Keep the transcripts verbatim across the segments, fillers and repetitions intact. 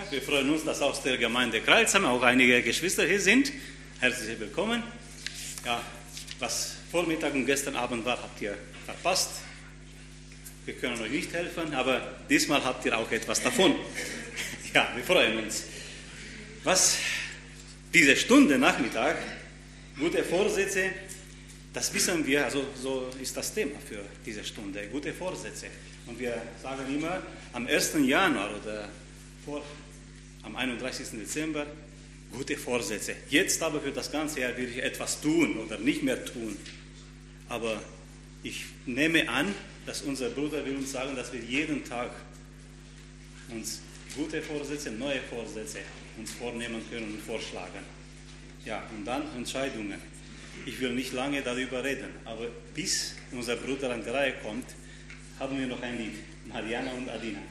wir freuen uns, dass aus der Gemeinde Crailsheim auch einige Geschwister hier sind. Herzlich willkommen. Ja, was Vormittag und gestern Abend war, habt ihr verpasst. Wir können euch nicht helfen, aber diesmal habt ihr auch etwas davon. Ja, wir freuen uns. Was diese Stunde Nachmittag, gute Vorsätze, das wissen wir, also so ist das Thema für diese Stunde, gute Vorsätze. Und wir sagen immer, am ersten Januar oder vor, am einunddreißigsten Dezember, gute Vorsätze. Jetzt aber für das ganze Jahr will ich etwas tun oder nicht mehr tun. Aber ich nehme an, dass unser Bruder will uns sagen, dass wir jeden Tag uns gute Vorsätze, neue Vorsätze uns vornehmen können und vorschlagen. Ja, und dann Entscheidungen. Ich will nicht lange darüber reden, aber bis unser Bruder an die Reihe kommt, haben wir noch ein Lied. Mariana und Adina.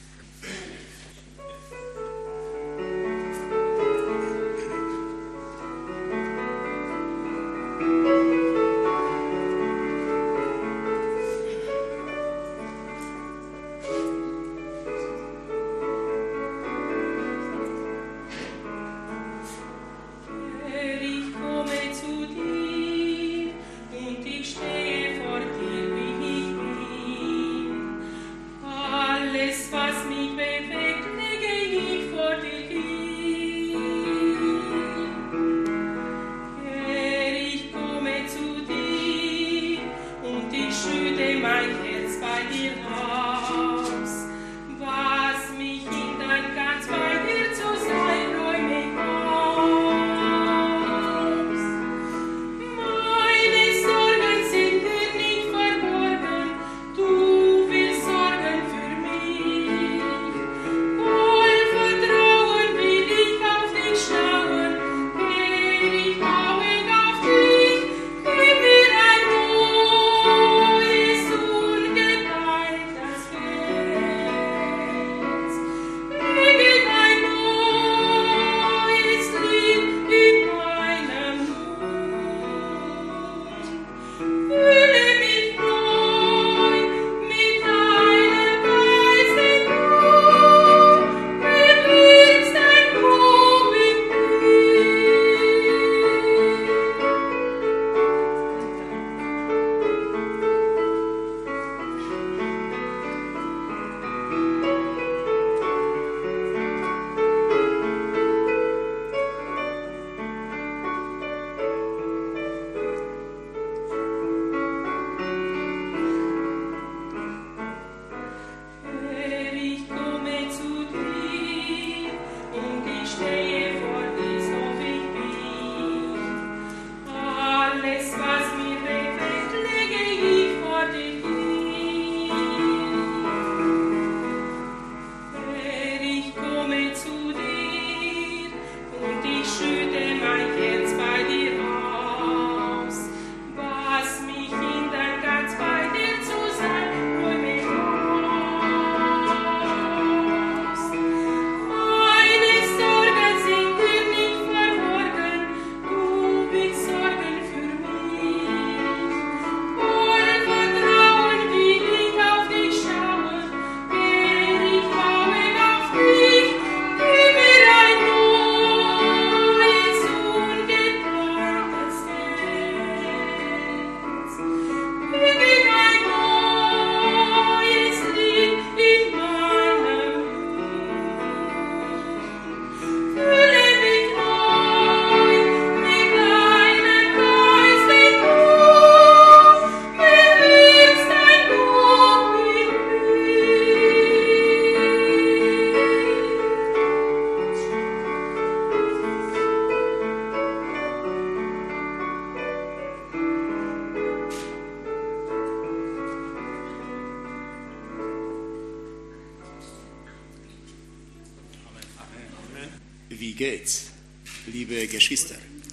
Wie geht's, liebe Geschwister?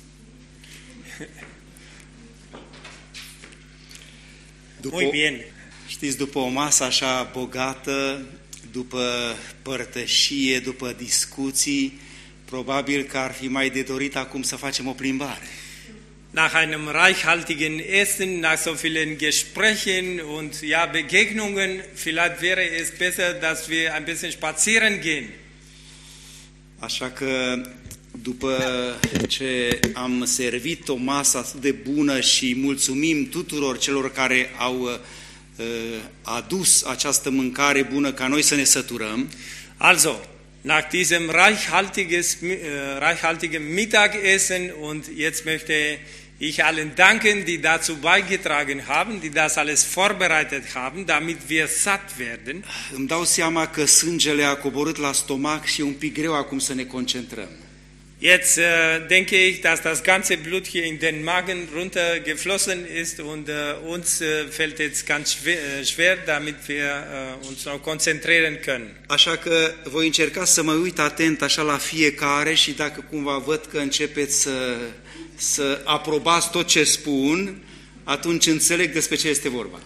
După, Muy bien. Știți, după o masă așa bogată, după părtășie, după discuții, probabil că ar fi mai de dorit acum să facem o plimbare. Nach einem reichhaltigen Essen, nach so vielen Gesprächen und ja, Begegnungen, vielleicht wäre es besser, dass wir ein bisschen spazieren gehen. Așa că după ce am servit o masă atât de bună și mulțumim tuturor celor care au uh, adus această mâncare bună ca noi să ne săturăm, Also, nach diesem reichhaltiges, äh, reichhaltigen Mittagessen und jetzt möchte ich allen danken, die dazu beigetragen haben, die das alles vorbereitet haben, damit wir satt werden. îmi dau seama că sângele a coborât la stomac și e un pic greu acum să ne concentrăm. Jetzt äh, denke ich, dass das ganze Blut hier in den Magen runtergeflossen ist und äh, uns äh, fällt jetzt ganz schwer, äh, schwer damit wir äh, uns noch konzentrieren können. Așa că voi încerca să mă uit atent așa la fiecare și dacă cumva văd că începeți să, să aprobați tot ce spun, atunci înțeleg despre ce este vorba.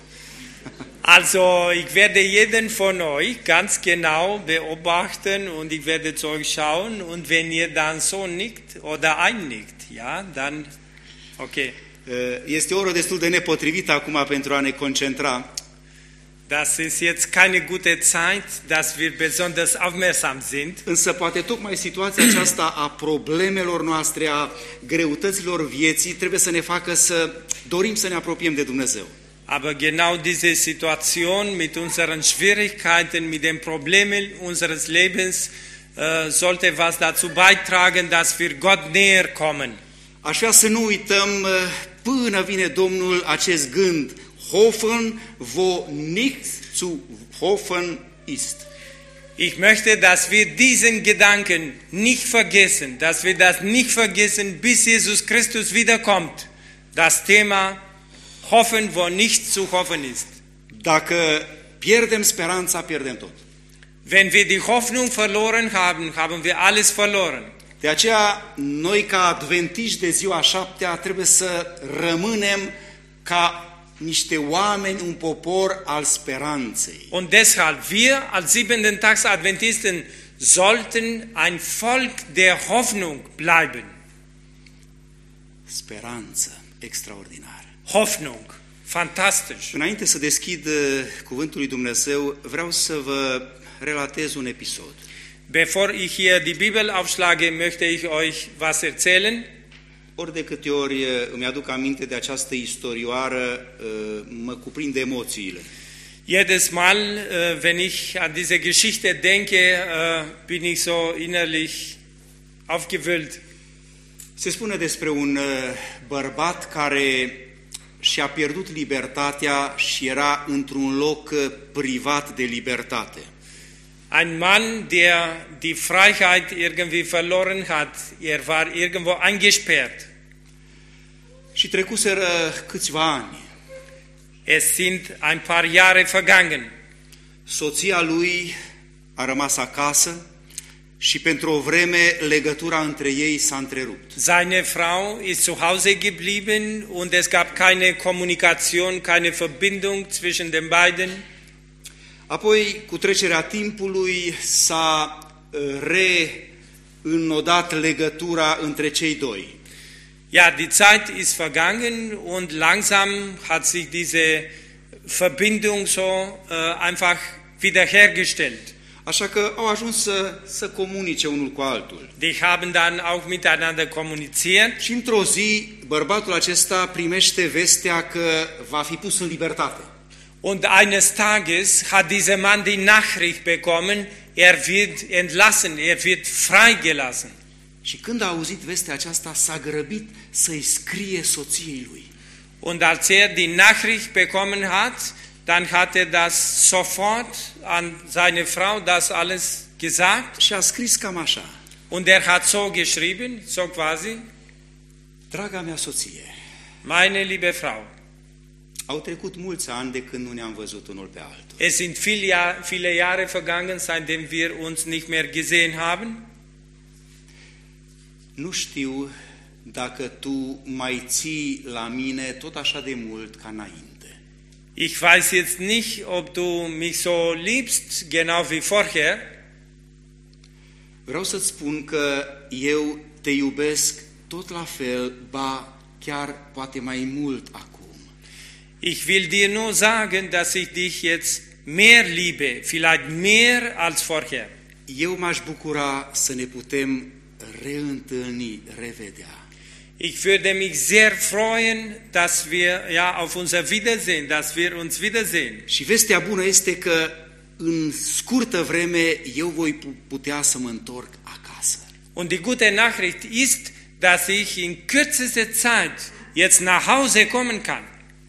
Also, ich werde jeden von euch ganz genau beobachten und ich werde zu euch schauen und wenn ihr dann so nickt oder einnickt, ja, dann, okay. Este o oră destul de nepotrivită acum pentru a ne concentra. Das ist jetzt keine gute Zeit, dass wir besonders aufmerksam sind. Însă poate tocmai situația aceasta a problemelor noastre, a greutăților vieții, trebuie să ne facă să dorim să ne apropiem de Dumnezeu. Aber genau diese Situation mit unseren Schwierigkeiten, mit den Problemen unseres Lebens, äh, sollte was dazu beitragen, dass wir Gott näher kommen. Aș vrea să nu uităm până vine Domnul acest gând, hoffen, wo nichts zu hoffen ist. Ich möchte, dass wir diesen Gedanken nicht vergessen, dass wir das nicht vergessen, bis Jesus Christus wiederkommt. Das Thema hoffen, wo nichts zu hoffen ist. Dacă pierdem speranța, pierdem tot. Wenn wir die Hoffnung verloren haben, haben wir alles verloren. De aceea, noi ca adventiști de ziua șaptea trebuie să rămânem ca niște oameni, un popor al speranței. Und deshalb, wir als siebenten Tags Adventisten sollten ein Volk der Hoffnung bleiben. Speranță extraordinară. Hoffnung, fantastisch. Înainte să deschid cuvântul lui Dumnezeu, vreau să vă relatez un episod. Bevor ich hier die Bibel aufschlage, möchte ich euch was erzählen. Ori de câte ori îmi aduc aminte de această istorioară, mă cuprinde emoțiile. Jedes Mal, wenn ich an diese Geschichte denke, bin ich so innerlich aufgewühlt. Se spune despre un bărbat care și-a pierdut libertatea și era într-un loc privat de libertate. Ein Mann, der die Freiheit irgendwie verloren hat, er war irgendwo eingesperrt. Și trecuseră câțiva ani. Es sind ein paar Jahre vergangen. Soția lui a rămas acasă și pentru o vreme legătura între ei s-a întrerupt. Seine Frau ist zu Hause geblieben und es gab keine Kommunikation, keine Verbindung zwischen den beiden. Apoi, cu trecerea timpului, s-a reînnodat legătura între cei doi. Ja, die Zeit ist vergangen und langsam hat sich diese Verbindung so äh, einfach wiederhergestellt. Așa că au ajuns să, să comunice unul cu altul. Die haben dann auch miteinander kommuniziert. Și într-o zi, bărbatul acesta primește vestea că va fi pus în libertate. Und eines Tages hat dieser Mann die Nachricht bekommen, er wird entlassen, er wird freigelassen. Și când a auzit vestea aceasta, s-a grăbit să-i scrie soției lui. Und als er die Nachricht bekommen hat, dann hat er das sofort an seine Frau das alles gesagt. Și a scris cam așa. Und er hat so geschrieben, so quasi: Draga mea soție, meine liebe Frau, au trecut mulți ani de când nu ne-am văzut unul pe altul. es sind viele, Jahr, viele Jahre vergangen, seitdem wir uns nicht mehr gesehen haben. Nu știu dacă tu mai ții la mine tot așa de mult ca înainte. Ich weiß jetzt nicht, ob du mich so liebst, genau wie vorher. Vreau să-ți spun că eu te iubesc tot la fel, ba chiar poate mai mult acum. Ich will dir nur sagen, dass ich dich jetzt mehr liebe, vielleicht mehr als vorher. eu m-aș bucura să ne putem reîntâlni, revedea. Ich würde mich sehr freuen, dass wir ja auf unser Wiedersehen, dass wir uns wiedersehen. Și vestea bună este că în scurtă vreme eu voi putea să mă întorc acasă. Und die gute Nachricht ist, dass ich in kürzester Zeit jetzt nach Hause kommen kann.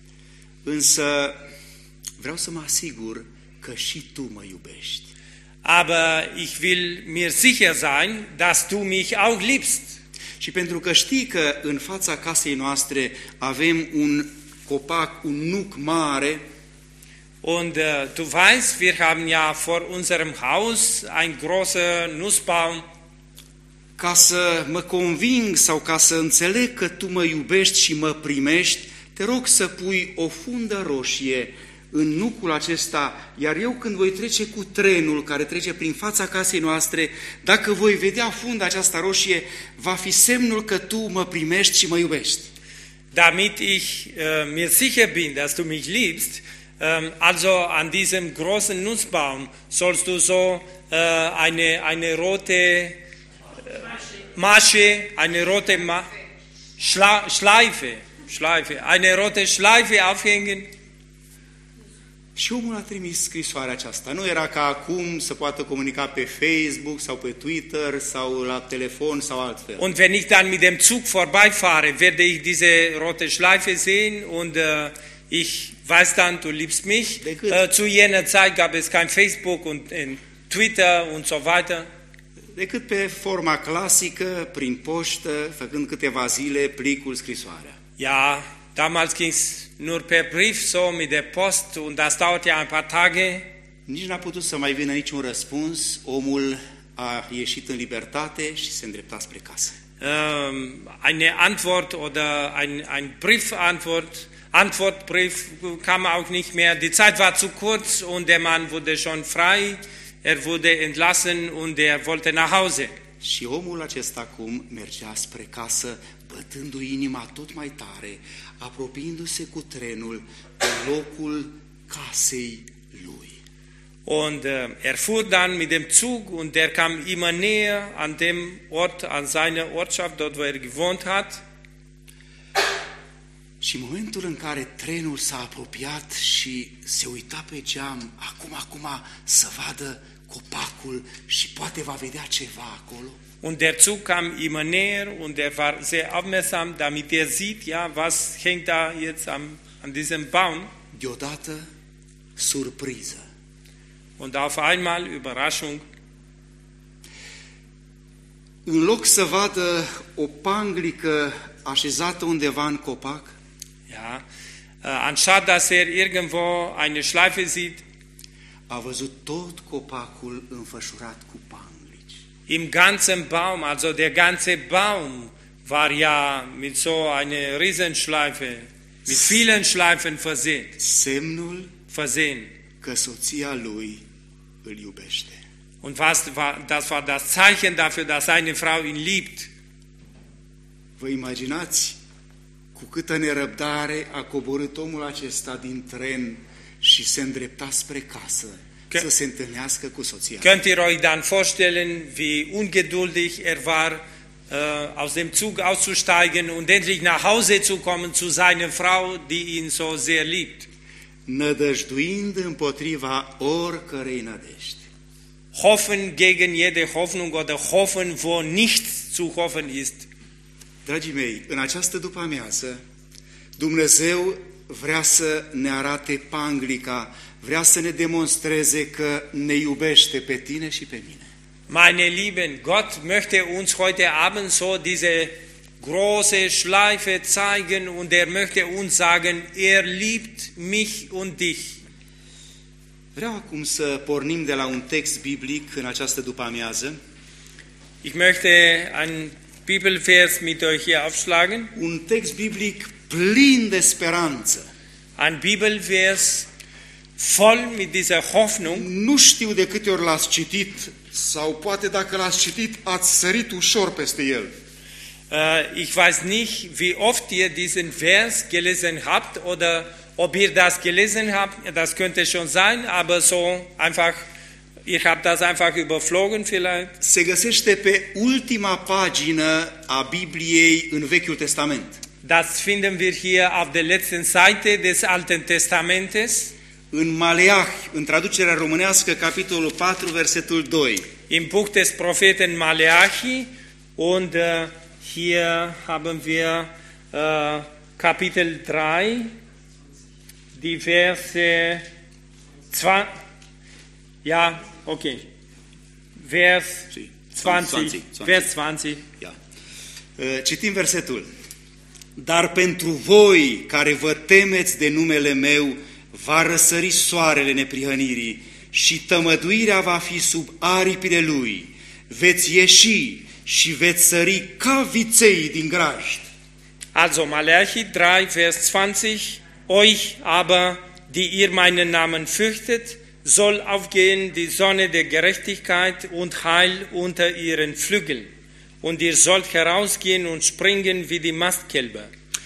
Însă vreau să mă asigur că și tu mă iubești. Aber ich will mir sicher sein, dass du mich auch liebst. Și pentru că știi că în fața casei noastre avem un copac, un nuc mare, Und uh, du weißt, wir haben ja vor unserem Haus ein großer Nussbaum. ca să mă conving sau ca să înțeleg că tu mă iubești și mă primești, te rog să pui o fundă roșie în nucul acesta, iar eu când voi trece cu trenul care trece prin fața casei noastre, dacă voi vedea funda aceasta roșie, va fi semnul că tu mă primești și mă iubești. Damit ich uh, mir sicher bin, dass du mich liebst, um, also an diesem großen Nussbaum sollst du so uh, eine, eine rote uh, Masche, eine rote Ma Schla Schleife, Schleife, eine rote Schleife aufhängen. Și omul a trimis scrisoarea aceasta. Nu era ca acum să poată comunica pe Facebook sau pe Twitter sau la telefon sau altfel. Und wenn ich dann mit dem Zug vorbeifahre, werde ich diese rote Schleife sehen und uh, ich weiß dann, du liebst mich. Uh, zu jener Zeit gab es kein Facebook und uh, Twitter und so weiter. Decât pe forma clasică, prin poștă, făcând câteva zile plicul, scrisoarea. Ja, damals ging es nur per Brief, so mit der Post, und das dauert ja ein paar Tage. Nici n-a putut să mai vină niciun răspuns, omul a ieșit în libertate și se îndrepta spre casă. Ähm, eine Antwort oder ein, ein Briefantwort, Antwortbrief kam auch nicht mehr. Die Zeit war zu kurz und der Mann wurde schon frei, er wurde entlassen und er wollte nach Hause. Și omul acesta acum mergea spre casă, bătându-i inima tot mai tare, apropiindu-se cu trenul pe locul casei lui. Und äh, er fuhr dann mit dem Zug und der kam immer näher an dem Ort, an seiner Ortschaft, dort wo er gewohnt hat. Și în momentul în care trenul s-a apropiat și se uita pe geam, acum, acum să vadă copacul și poate va vedea ceva acolo. Und der Zug kam immer näher und er war sehr aufmerksam, damit er sieht, ja, was hängt da jetzt am, an diesem Baum. Deodată, surpriză. Und auf einmal, Überraschung, în loc să vadă o panglică așezată undeva în copac, ja, äh, anstatt dass er irgendwo eine Schleife sieht, a văzut tot copacul înfășurat cu panglici. im ganzen Baum, also der ganze Baum war ja mit so einer Riesenschleife, mit vielen Schleifen versehen. Semnul versehen. că soția lui îl iubește. Und was war, das war das Zeichen dafür, dass seine Frau ihn liebt. Vă imaginați cu câtă nerăbdare a coborât omul acesta din tren și se îndrepta spre casă, Că... să se întâlnească cu soția. Könnt ihr euch dann vorstellen, wie ungeduldig er war, äh, aus dem Zug auszusteigen und endlich nach Hause zu kommen zu seiner Frau, die ihn so sehr liebt. Nădăjduind împotriva oricărei nădejde. Hoffen gegen jede Hoffnung oder hoffen, wo nichts zu hoffen ist. Dragii mei, în această după-amiază, Dumnezeu vrea să ne arate panglica, vrea să ne demonstreze că ne iubește pe tine și pe mine. Meine Lieben, Gott möchte uns heute Abend so diese große Schleife zeigen und er möchte uns sagen, er liebt mich und dich. Vreau acum să pornim de la un text biblic în această după-amiază. Ich möchte einen Bibelvers mit euch hier aufschlagen. Un text biblic plin de speranță. Ein Bibelvers voll mit dieser Hoffnung. Nu știu de câte ori l-ați citit sau poate dacă l-ați citit ați sărit ușor peste el. Uh, ich weiß nicht, wie oft ihr diesen Vers gelesen habt oder ob ihr das gelesen habt, das könnte schon sein, aber so einfach Ich habe das einfach überflogen vielleicht. se găsește pe ultima pagină a Bibliei în Vechiul Testament. Das finden wir hier auf der letzten Seite des Alten Testamentes. În Maleah, în traducerea românească, capitolul patru, versetul doi. Im Buch des Propheten Maleachi und uh, hier haben wir uh, Kapitel drei, die Verse zwei, ja, okay, Vers zwanzig, Vers zwanzig. Ia. Citim versetul. Dar pentru voi care vă temeți de numele meu, va răsări soarele neprihănirii și tămăduirea va fi sub aripile lui. Veți ieși și veți sări ca viței din grajd. Also Maleachi drei, Vers zwanzig, euch aber, die ihr meinen Namen fürchtet, soll aufgehen die Sonne der Gerechtigkeit und Heil unter ihren Flügeln. Und ihr sollt herausgehen und springen wie die Mastkälber.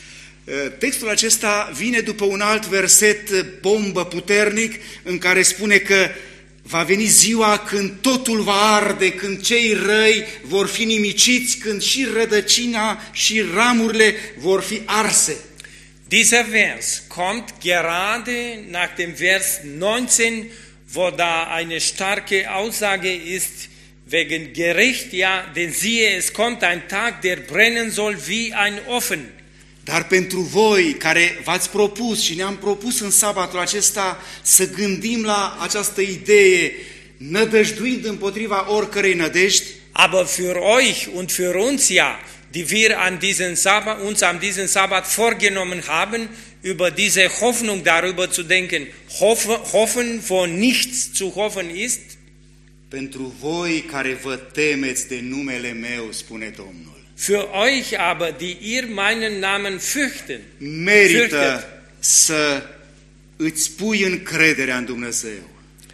Textul acesta vine după un alt verset bombă puternic în care spune că va veni ziua când totul va arde, când cei răi vor fi nimiciți, când și rădăcina și ramurile vor fi arse. Dieser Vers kommt gerade nach dem Vers neunzehn, wo da eine starke Aussage ist wegen Gericht, ja, denn siehe, es kommt ein Tag, der brennen soll wie ein Ofen. Dar pentru voi care v-ați propus și ne-am propus în sabatul acesta să gândim la această idee, nădăjduind împotriva oricărei nădejdi, aber für euch und für uns ja, die wir an diesen Sabbat, uns an diesen Sabbat vorgenommen haben, über diese Hoffnung darüber zu denken, hoffen, hoffen wo nichts zu hoffen ist. Pentru voi care vă temeți de numele meu, spune Domnul. Für euch aber, die ihr meinen Namen fürchten, Merită fürchtet. să îți pui încrederea în Dumnezeu.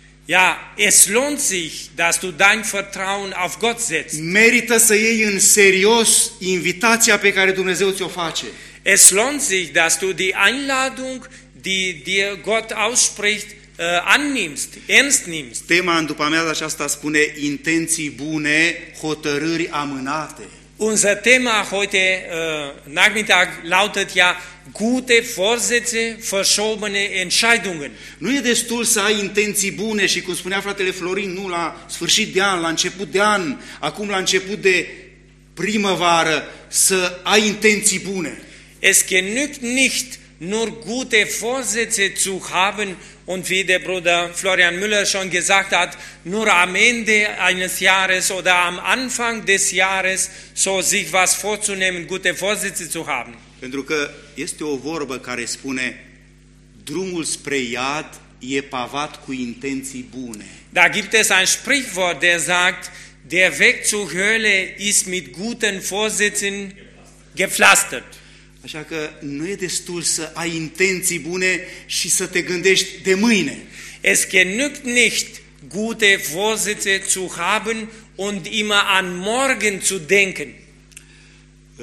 Ja, es lohnt sich, dass du dein Vertrauen auf Gott setzt. Merită să iei în serios invitația pe care Dumnezeu ți-o face. Es lohnt sich, dass du die Einladung, die dir Gott ausspricht, äh, annimmst, ernst nimmst. Tema în după amiaza aceasta spune intenții bune, hotărâri amânate. Unser Thema heute äh, Nachmittag lautet ja gute Vorsätze, verschobene Entscheidungen. Nu e destul să ai intenții bune și, cum spunea fratele Florin, nu la sfârșit de an, la început de an, acum la început de primăvară, să ai intenții bune. Es genügt nicht, nur gute Vorsätze zu haben und wie der Bruder Florian Müller schon gesagt hat, nur am Ende eines Jahres oder am Anfang des Jahres so sich was vorzunehmen, gute Vorsätze zu haben. Pentru că este o vorbă care spune drumul spre iad e pavat cu intenții bune. Da gibt es ein Sprichwort, der sagt, der Weg zur Hölle ist mit guten Vorsätzen gepflastert. Așa că nu e destul să ai intenții bune și să te gândești de mâine. Es genügt nicht, gute Vorsätze zu haben und immer an morgen zu denken. Uh,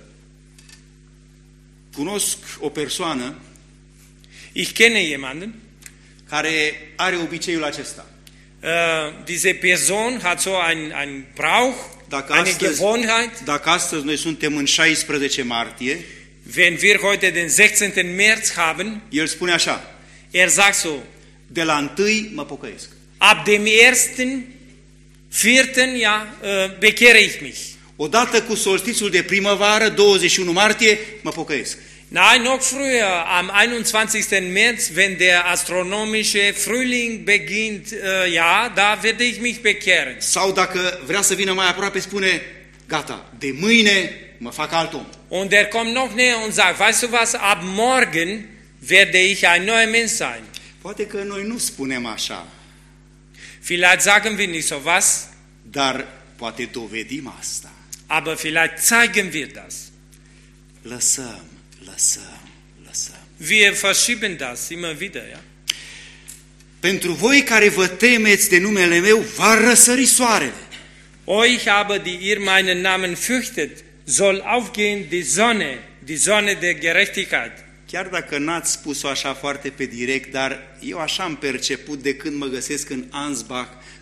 cunosc o persoană Ich kenne jemanden, care are obiceiul acesta. uh, diese Person hat so ein, ein Brauch, Dacă eine astăzi, Gewohnheit. dacă astăzi noi suntem în șaisprezece martie, Wenn wir heute den sechzehnten März haben, el spune așa: er sagt so, de la întâi mă pocăiesc. ab dem ersten, vierten, ja, uh, bekehre ich mich. Odată cu solstițiul de primăvară, douăzeci și unu martie, mă pocăiesc. Nein, noch früher, am einundzwanzigsten März, wenn der astronomische Frühling beginnt, äh, ja, da werde ich mich bekehren. Sau dacă vrea să vină mai aproape, spune: gata, de mâine mă fac alt om. Und er kommt noch näher und sagt, weißt du was, ab morgen werde ich ein neuer Mensch sein. Poate că noi nu spunem așa, Vielleicht sagen wir nicht so was, dar poate dovedim asta. aber vielleicht zeigen wir das. Lăsăm, lăsăm, lăsăm. Wir verschieben das immer wieder, ja. Pentru voi care vă temeți de numele meu, va răsări soarele. Euch aber, die ihr meinen Namen fürchtet, soll aufgehen die Sonne, die Sonne der Gerechtigkeit. Chiar dacă n-ați spus-o așa foarte pe direct, dar eu așa am perceput de când mă găsesc în Ansbach,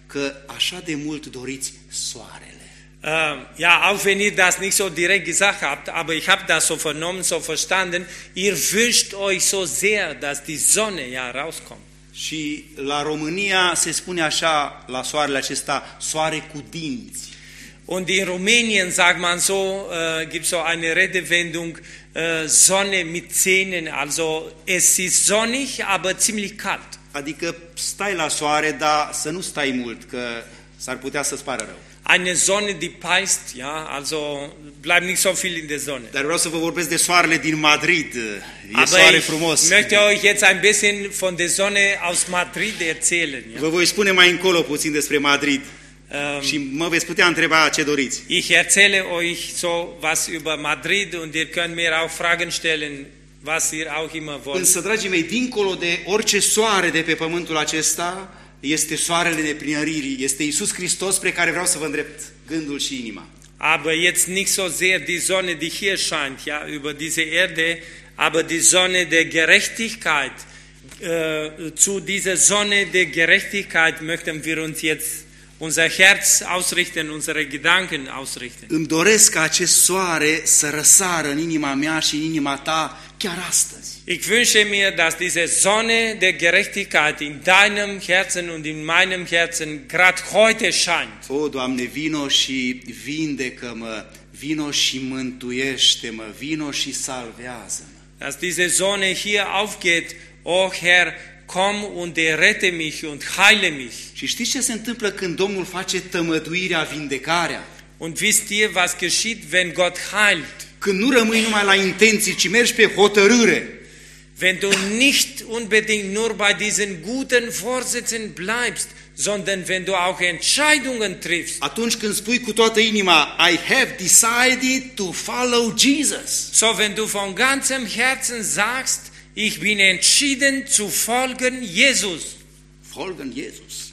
că așa de mult doriți soarele. Uh, ja, auch wenn ihr das nicht so direkt gesagt habt, aber ich habe das so vernommen, so verstanden, ihr wünscht euch so sehr, dass die Sonne ja rauskommt. Și la România se spune așa la soarele acesta, soare cu dinți. Und in Rumänien sagt man so, uh, gibt so eine Redewendung, uh, Sonne mit Zähnen, also es ist sonnig, aber ziemlich kalt. Adică stai la soare, dar să nu stai mult, că s-ar putea să-ți pară rău. Eine Sonne, die peist, ja, also bleibt nicht so viel in der Sonne. Dar vreau să vă vorbesc de soarele din Madrid. E Aber soare ich frumos. möchte euch jetzt ein bisschen von der Sonne aus Madrid erzählen. Ja. Vă voi spune mai încolo puțin despre Madrid. Ähm, Și mă veți putea întreba ce doriți. Ich erzähle euch so was über Madrid und ihr könnt mir auch Fragen stellen, was ihr auch immer wollt. Însă, dragii mei, dincolo de orice soare de pe pământul acesta, este soarele neprinăririi, este Iisus Hristos spre care vreau să vă îndrept gândul și inima. Aber jetzt nicht so sehr die Sonne, die hier scheint, ja, über diese Erde, aber die Sonne der Gerechtigkeit. Äh, zu dieser Sonne der Gerechtigkeit möchten wir uns jetzt unser Herz ausrichten, unsere Gedanken ausrichten. Îmi doresc ca acest soare să răsară în inima mea și în inima ta chiar astăzi. Ich wünsche mir, dass diese Sonne der Gerechtigkeit in deinem Herzen und in meinem Herzen gerade heute scheint. O, Doamne, vino și vindecă-mă, vino și mântuiește-mă, vino și salvează-mă. Dass diese Sonne hier aufgeht, o Herr, komm und errette mich und heile mich. Și știți ce se întâmplă când Domnul face tămăduirea, vindecarea? Und wisst ihr, was geschieht, wenn Gott heilt? Când nu rămâi numai la intenții, ci mergi pe hotărâre. Wenn du nicht unbedingt nur bei diesen guten Vorsätzen bleibst, sondern wenn du auch Entscheidungen triffst. Atunci când spui cu toată inima, I have decided to follow Jesus. So, wenn du von ganzem Herzen sagst, ich bin entschieden zu folgen Jesus. Folgen Jesus.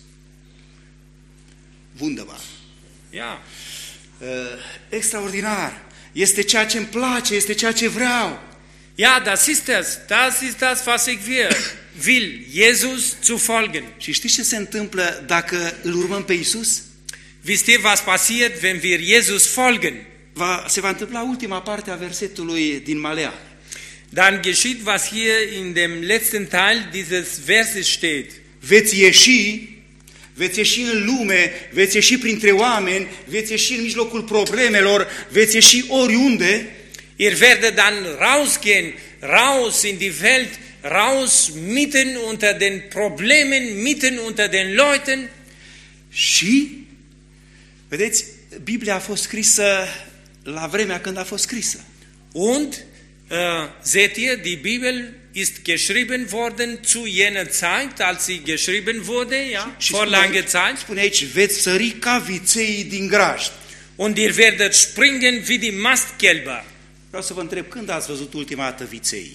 Wunderbar. Ja. Uh, extraordinar. Este ceea ce îmi place, este ceea ce vreau. Ja, das ist es. Das ist das, was ich will. will Jesus zu folgen. Și știți ce se întâmplă dacă îl urmăm pe Iisus? Wisst ihr, was passiert, wenn wir Jesus folgen? Va, se va întâmpla ultima parte a versetului din Malea. Dann geschieht, was hier in dem letzten Teil dieses Verses steht. Veți ieși, veți ieși în lume, veți ieși printre oameni, veți ieși în mijlocul problemelor, veți ieși oriunde. Ihr werdet dann rausgehen, raus in die Welt, raus mitten unter den Problemen, mitten unter den Leuten. Și, vedeți, Biblia a fost scrisă la vremea când a fost scrisă. Und, äh, seht ihr, die Bibel ist geschrieben worden zu jener Zeit, als sie geschrieben wurde, ja, Și vor spune langer aici, Zeit. spune aici, veți sări ca viței din grajd. Und ihr werdet springen wie die Mastkälber. Vreau să vă întreb, când ați văzut ultima dată viței?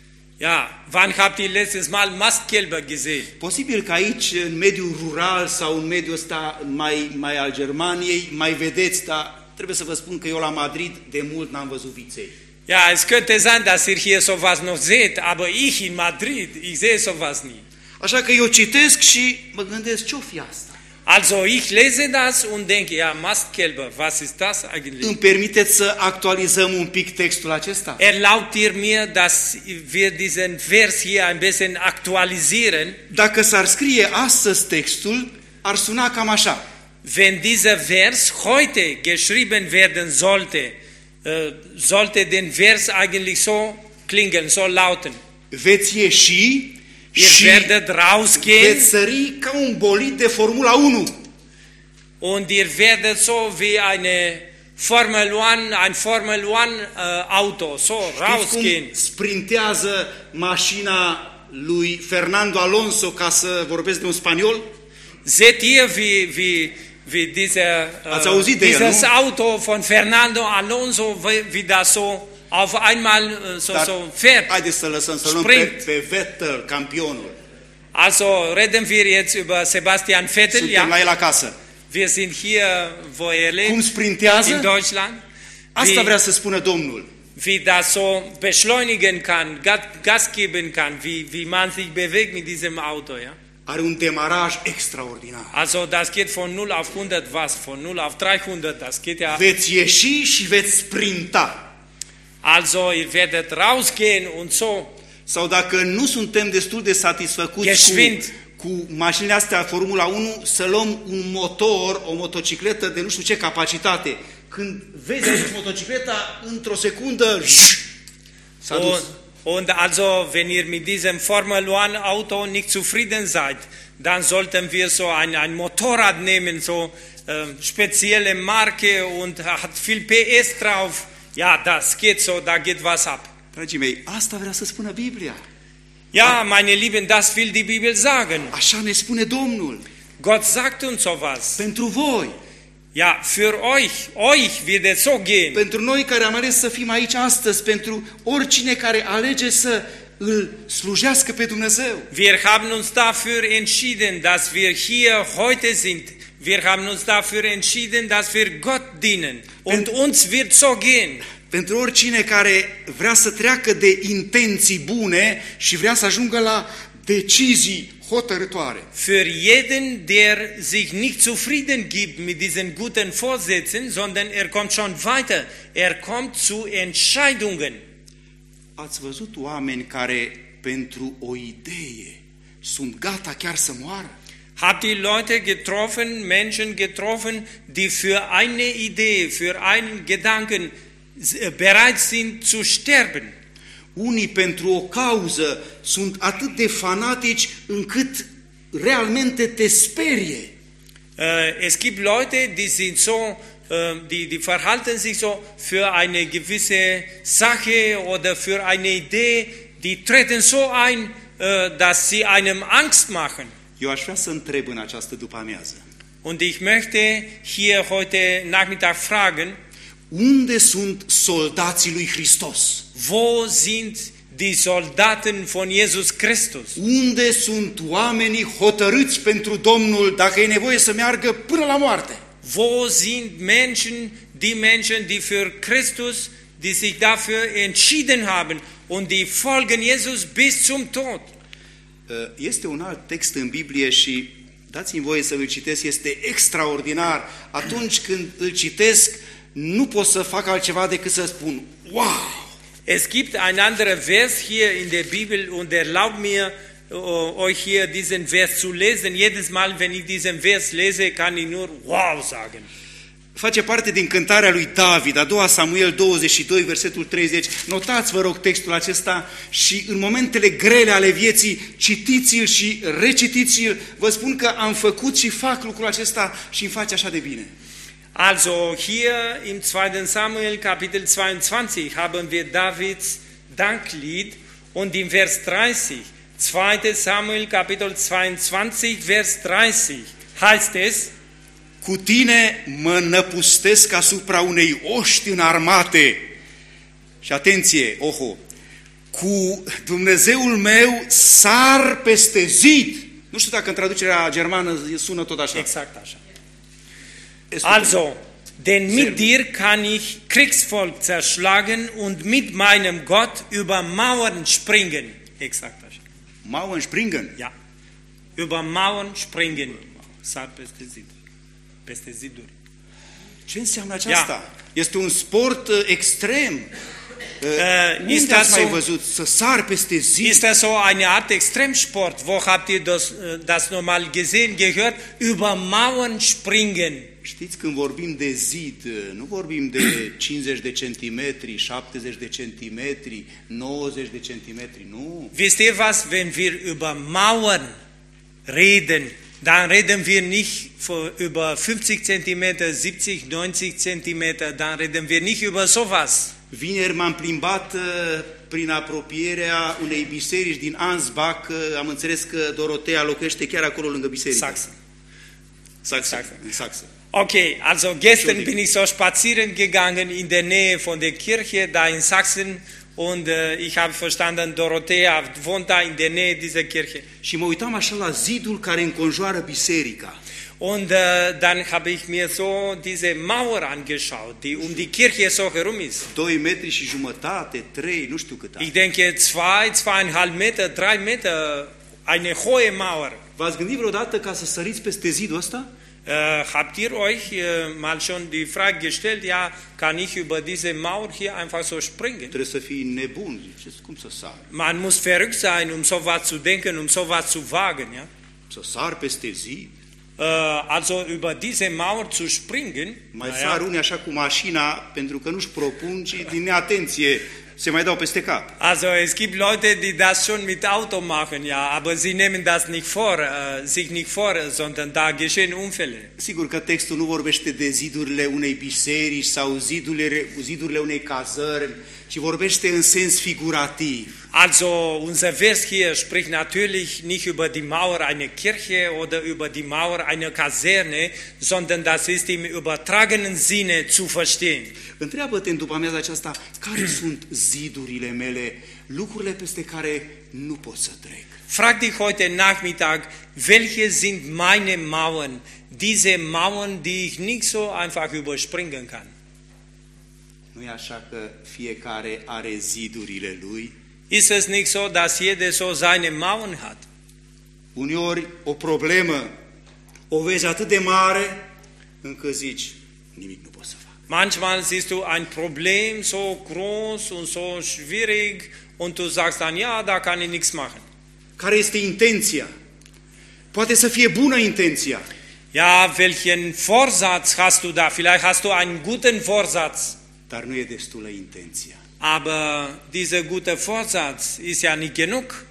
Ja, wann habt ihr letztes Mal Mastkälber gesehen? Posibil că aici, în mediul rural sau în mediul ăsta mai, mai al Germaniei, mai vedeți, dar trebuie să vă spun că eu la Madrid de mult n-am văzut viței. Ja, es könnte sein, dass ihr hier sowas noch seht, aber ich in Madrid, ich sehe sowas nie. Așa că eu citesc și mă gândesc, ce-o fi asta? Also ich lese das und denke, ja, Mastkälber, was ist das eigentlich? Îmi permiteți să actualizăm un pic textul acesta? Erlaubt ihr mir, dass wir diesen Vers hier ein bisschen aktualisieren? Dacă s-ar scrie astăzi textul, ar suna cam așa. Wenn dieser Vers heute geschrieben werden sollte, äh, sollte den Vers eigentlich so klingen, so lauten. Veți ieși Ihr și werdet rausgehen veți sări ca un bolid de Formula unu. und ihr werdet so wie eine Formel unu, ein Formel unu äh, Auto, so Știți rausgehen. cum sprintează mașina lui Fernando Alonso, ca să vorbesc de un spaniol? Seht ihr, wie, wie, wie dieser, Ați auzit de el, dieses nu? Auto von Fernando Alonso, wie, wie das so auf einmal äh, so, Dar so fährt? haideți să lăsăm, să luăm pe, Springt. pe Vettel, campionul. Also reden wir jetzt über Sebastian Vettel, Suntem la ja? el acasă. Wir sind hier, wo er lebt, Cum sprintează? in Deutschland. Asta Wie, vrea să spună Domnul. wie das so beschleunigen kann, Gas, Gas geben kann, wie, wie man sich bewegt mit diesem Auto, ja? are un demaraj extraordinar. Also das geht von null auf hundert was, von null auf dreihundert, das geht ja. Veți ieși și veți sprinta. Also ihr werdet rausgehen und so. Sau dacă nu suntem destul de satisfăcuți Geschwind. cu, cu mașinile astea Formula unu, să luăm un motor, o motocicletă de nu știu ce capacitate. Când vezi aici motocicleta, într-o secundă, s-a dus. Und, und also, wenn ihr mit diesem Formel eins Auto nicht zufrieden seid, dann sollten wir so ein, ein Motorrad nehmen, so äh, spezielle Marke und hat viel P S drauf. Ja, das geht so, da geht was ab. Dragii mei, asta vrea să spună Biblia. Ja, meine Lieben, das will die Bibel sagen. Așa ne spune Domnul. Gott sagt uns sowas. Pentru voi. Ja, für euch, euch wird es so gehen. Pentru noi care am ales să fim aici astăzi, pentru oricine care alege să îl slujească pe Dumnezeu. Wir haben uns dafür entschieden, dass wir hier heute sind. Wir haben uns dafür entschieden, dass wir Gott dienen. Und uns wird so gehen. Pentru oricine care vrea să treacă de intenții bune și vrea să ajungă la decizii hotărătoare. Für jeden, der sich nicht zufrieden gibt mit diesen guten Vorsätzen, sondern er kommt schon weiter. Er kommt zu Entscheidungen. Ați văzut oameni care pentru o idee sunt gata chiar să moară? Habt ihr Leute getroffen, Menschen getroffen, die für eine Idee, für einen Gedanken bereit sind zu sterben? Unii pentru o cauză sunt atât de fanatici încât realmente te sperie. Uh, es gibt Leute, die sind so, uh, die, die verhalten sich so für eine gewisse Sache oder für eine Idee, die treten so ein, uh, dass sie einem Angst machen. Eu aș vrea să întreb în această după-amiază. Und ich möchte hier heute Nachmittag fragen, unde sunt soldații lui Hristos? Wo sind die Soldaten von Jesus Christus? Unde sunt oamenii hotărâți pentru Domnul dacă e nevoie să meargă până la moarte? Wo sind Menschen, die Menschen, die für Christus, die sich dafür entschieden haben und die folgen Jesus bis zum Tod? Este un alt text în Biblie și dați-mi voie să îl citesc, este extraordinar. Atunci când îl citesc, nu pot să fac altceva decât să spun, wow! Es gibt ein anderer Vers hier in der Bibel und erlaubt mir, uh, euch hier diesen Vers zu lesen. Jedes Mal, wenn ich diesen Vers lese, kann ich nur wow sagen. Face parte din cântarea lui David, a doua Samuel douăzeci și doi, versetul treizeci. Notați, vă rog, textul acesta și în momentele grele ale vieții, citiți-l și recitiți-l. Vă spun că am făcut și fac lucrul acesta și îmi face așa de bine. Also hier im zweiten Samuel Kapitel zweiundzwanzig haben wir Davids Danklied und im Vers dreißig, zweiter Samuel Kapitel zweiundzwanzig, Vers dreißig, heißt es, cu tine mă năpustesc asupra unei oști înarmate. Și atenție, oho, cu Dumnezeul meu sar peste zid. Nu știu dacă în traducerea germană sună tot așa. Exact așa. Also, denn mit dir kann ich Kriegsvolk zerschlagen und mit meinem Gott über Mauern springen. Exact așa. Mauern springen? Ja. Über Mauern springen. Sar peste zid. Peste ziduri. Ce înseamnă aceasta? Ja. Este un sport uh, extrem. Uh, uh, unde ați mai văzut să sar peste zid? Ist das so eine Art Extremsport? Wo habt ihr das, das normal gesehen, gehört? Über Mauern springen. Știți, când vorbim de zid, nu vorbim de cincizeci de centimetri, șaptezeci de centimetri, nouăzeci de centimetri, nu. Wisst ihr was, wenn wir über Mauern reden, dann reden wir nicht über fünfzig Zentimeter, siebzig, neunzig Zentimeter, dann reden wir nicht über sowas. Vineri m-am plimbat prin apropierea unei biserici din Ansbach, am înțeles că Dorotea locuiește chiar acolo lângă biserică. Sachsen. Sachsen. Sachsen. Okay, also gestern bin ich so spazieren gegangen in der Nähe von der Kirche, da in Sachsen, und uh, ich habe verstanden, Dorothea wohnt da in der Nähe dieser Kirche. Și mă uitam așa la zidul care înconjoară biserica. Und uh, dann habe ich mir so diese Mauer angeschaut, die um die Kirche so herum ist. doi metri și jumătate, trei, nu știu cât. Ich denke zwei, zweieinhalb Meter, drei Meter, eine hohe Mauer. V-ați gândit vreodată ca să săriți peste zidul ăsta? Äh, habt ihr euch äh, mal schon die Frage gestellt, ja, kann ich über diese Mauer hier einfach so springen? Trebuie să fii nebun. Ziceți, cum să sar? Man muss verrückt sein, um sowas zu denken, um sowas zu wagen, ja? Să sar peste zid? Äh, also über diese Mauer zu springen, Mai naja, sar unii așa cu mașina pentru că nu-și propun, ci din neatenție se mai dau peste cap. also es gibt Leute, die das schon mit Auto machen, ja, aber sie nehmen das nicht vor, äh, sich nicht vor, sondern da geschehen Unfälle. Sigur că textul nu vorbește de zidurile unei biserici sau zidurile, zidurile unei cazări, ci vorbește în sens figurativ. Also unser Vers hier spricht natürlich nicht über die Mauer einer Kirche oder über die Mauer einer Kaserne, sondern das ist im übertragenen Sinne zu verstehen. Întreabă-te în după amiaza aceasta, care sunt zidurile mele, lucrurile peste care nu pot să trec? Frag dich heute Nachmittag, welche sind meine Mauern, diese Mauern, die ich nicht so einfach überspringen kann. Nu e așa că fiecare are zidurile lui? Ist es nicht so, dass jeder so seine Mauern hat? Uneori o problemă o vezi atât de mare încât zici, nimic nu pot să fac. Manchmal siehst du ein Problem so groß und so schwierig und du sagst dann, ja, da kann ich nichts machen. Care este intenția? Poate să fie bună intenția, Ja, welchen Vorsatz hast du da? Vielleicht hast du einen guten Vorsatz, dar nu e destulă intenția. aber dieser gute Vorsatz ist ja nicht genug.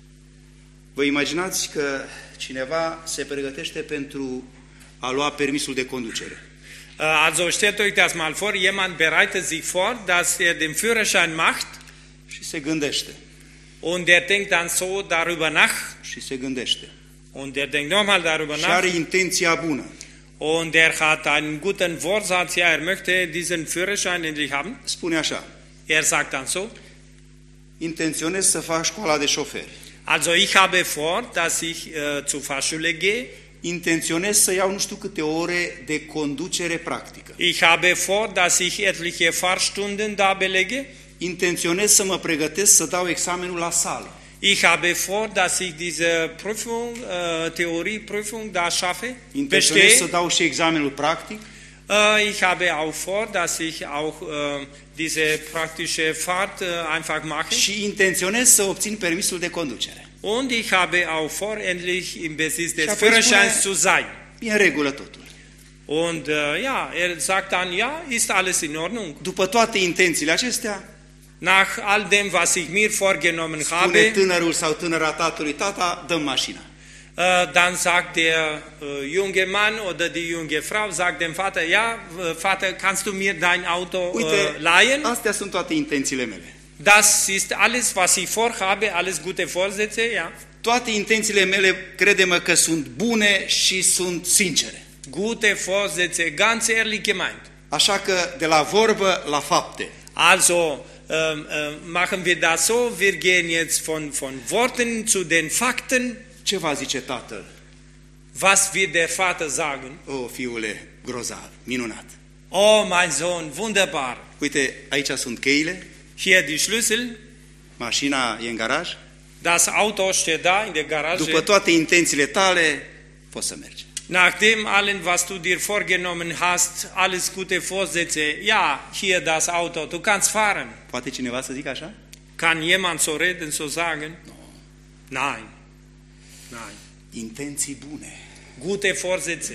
Vă imaginați că cineva se pregătește pentru a lua permisul de conducere. Äh, Also stellt euch das mal vor, jemand bereitet sich vor, dass er den Führerschein macht Și se gândește, und er denkt dann so darüber nach și se gândește. und er denkt nochmal darüber Și nach are intenția bună. und er hat einen guten Vorsatz, ja, er möchte diesen Führerschein endlich haben. Spune așa, Er sagt dann so, intenționez să fac școala de șoferi. also ich habe vor, dass ich äh, zur Fahrschule gehe. Intenționez să iau nu știu câte ore de conducere practică. Ich habe vor, dass ich etliche Fahrstunden da belege. Intenționez să mă pregătesc să dau examenul la sală. Ich habe vor, dass ich diese Prüfung, äh, Theorieprüfung da schaffe, Intenționez să bestehe. dau și examenul practic. Äh, ich habe auch vor, dass ich auch äh, diese praktische Fahrt äh, einfach mache. Și intenționez să obțin permisul de conducere. Und ich habe auch vor, endlich im Besitz des Și apoi Führerscheins spune, zu sein. e în regulă totul. Und äh, ja, er sagt dann, ja, ist alles in Ordnung. După toate intențiile acestea, Nach all dem, was ich mir vorgenommen spune habe, tânărul sau tânăra tatălui, tata, dăm mașina. Äh, dann sagt der äh, junge Mann oder die junge Frau, sagt dem Vater, ja, äh, Vater, kannst du mir dein Auto Uite, äh, leihen? astea sunt toate intențiile mele. Das ist alles, was ich vorhabe, alles gute Vorsätze, ja. Toate intențiile mele, crede-mă că sunt bune și sunt sincere. Gute Vorsätze, ganz ehrlich gemeint. Așa că de la vorbă la fapte. Also ähm, äh, machen wir das so, wir gehen jetzt von, von Worten zu den Fakten. Ce va zice tatăl? Was wird der Vater sagen? O, fiule, grozav, minunat. Oh, mein Sohn, wunderbar. Uite, aici sunt cheile, Hier die Schlüssel, mașina e în garaj. das Auto steht da in der Garage. După toate intențiile tale, poți să mergi. Nach dem allen, was du dir vorgenommen hast, alles gute Vorsätze, ja, hier das Auto, du kannst fahren. Poate cineva să zică așa? Kann jemand so reden, so sagen? Nein. Nein. Intenții bune. Gute Vorsätze.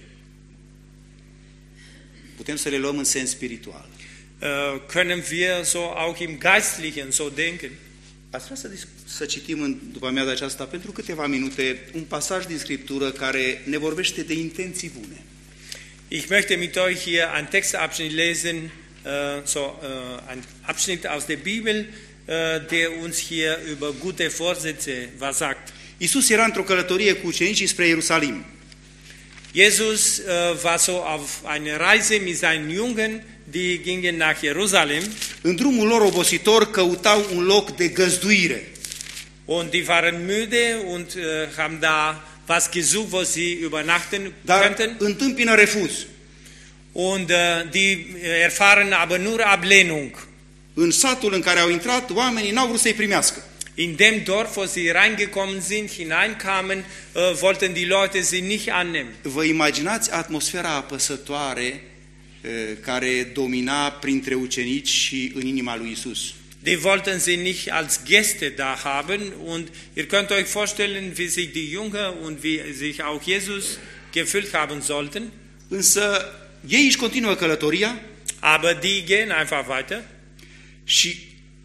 Putem să le luăm în sens spiritual. Äh, können wir so auch im Geistlichen so denken? Aș vrea să, să citim în după amiaza aceasta pentru câteva minute un pasaj din Scriptură care ne vorbește de intenții bune. Ich möchte mit euch hier einen Textabschnitt lesen, äh, so äh, ein Abschnitt aus der Bibel, äh, der uns hier über gute Vorsätze was sagt. Iisus era într-o călătorie cu ucenicii spre Ierusalim. Jesus äh, war so auf eine Reise mit seinen Jungen, die gingen nach Jerusalem. În drumul lor obositor căutau un loc de găzduire. Und die waren müde und äh, haben da was gesucht, wo sie übernachten Dar könnten. întâmpină refuz. Und äh, die erfahren aber nur Ablehnung. În satul în care au intrat, oamenii n-au vrut să-i primească. In dem Dorf, wo sie reingekommen sind, hineinkamen, äh, wollten die Leute sie nicht annehmen. Vă imaginați atmosfera apăsătoare uh, care domina printre ucenici și în inima lui Isus. Die wollten sie nicht als Gäste da haben und ihr könnt euch vorstellen, wie sich die Jünger und wie sich auch Jesus gefühlt haben sollten. Însă ei își continuă călătoria, Aber die gehen einfach weiter. Și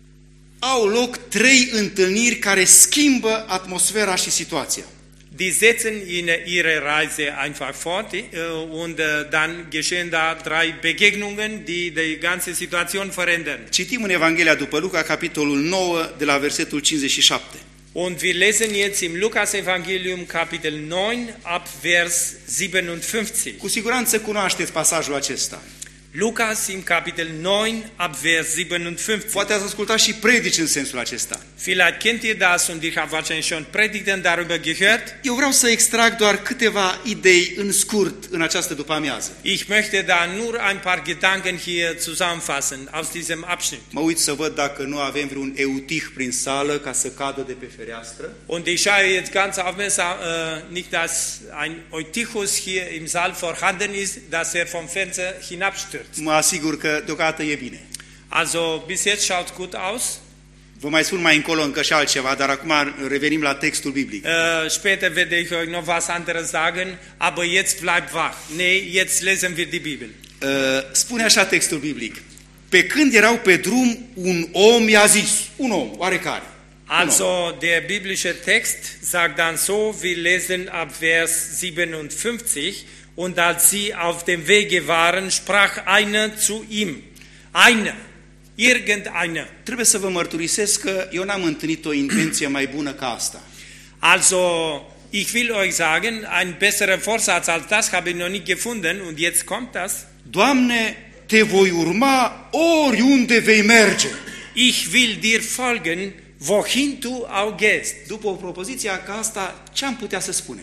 au loc trei întâlniri care schimbă atmosfera și situația. Die setzen ihre Reise einfach fort und dann geschehen da drei Begegnungen, die die ganze Situation verändern. Citim în Evanghelia după Luca, capitolul nouă, de la versetul cincizeci și șapte. Und wir lesen jetzt im Lukas-Evangelium Kapitel neun ab Vers siebenundfünfzig. Cu siguranță cunoașteți pasajul acesta. Lukas im Kapitel neun ab Vers siebenundfünfzig. Poate ați ascultat și predici în sensul acesta. Vielleicht kennt ihr das und ich habe wahrscheinlich schon Predigten darüber gehört. Eu vreau să extrag doar câteva idei în scurt în această după-amiază. Ich möchte da nur ein paar Gedanken hier zusammenfassen aus diesem Abschnitt. Mă uit să văd dacă nu avem vreun eutih prin sală ca să cadă de pe fereastră. Und ich schaue jetzt ganz aufmerksam, äh, nicht, dass ein Eutychus hier im Saal vorhanden ist, dass er vom Fenster hinabstürzt. Mă asigur că deocamdată e bine. Also bis jetzt schaut gut aus. Vă mai spun mai încolo încă și altceva, dar acum revenim la textul biblic. Äh, später werde ich euch noch was anderes sagen, aber jetzt bleibt wach. Nee, jetzt lesen wir die Bibel. Uh, spune așa textul biblic. Pe când erau pe drum, un om i-a zis, un om, oarecare. Also der biblische Text sagt dann so, wir lesen ab Vers siebenundfünfzig, und als sie auf dem Wege waren, sprach einer zu ihm. Einer, irgendeiner. Trebuie să vă mărturisesc că eu n-am întâlnit o intenție mai bună ca asta. Also, ich will euch sagen, ein besserer Vorsatz als das habe ich noch nicht gefunden, und jetzt kommt das. Doamne, te voi urma oriunde vei merge. Ich will dir folgen, wohin du auch gehst. După o propoziție ca asta, ce am putea să spunem?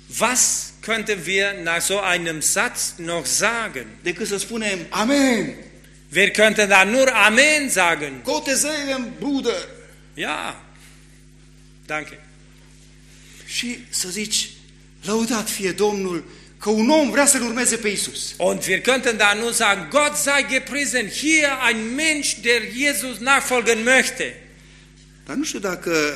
Was könnten wir nach so einem Satz noch sagen? Decât să spunem Amen. Wir könnten da nur Amen sagen. Gottes Segen, Bruder. Ja, danke. Și să zici, lăudat fie Domnul, că un om vrea să-L urmeze pe Isus. Und wir könnten da nur sagen, Gott sei gepriesen, hier ein Mensch, der Jesus nachfolgen möchte. Dar nu știu dacă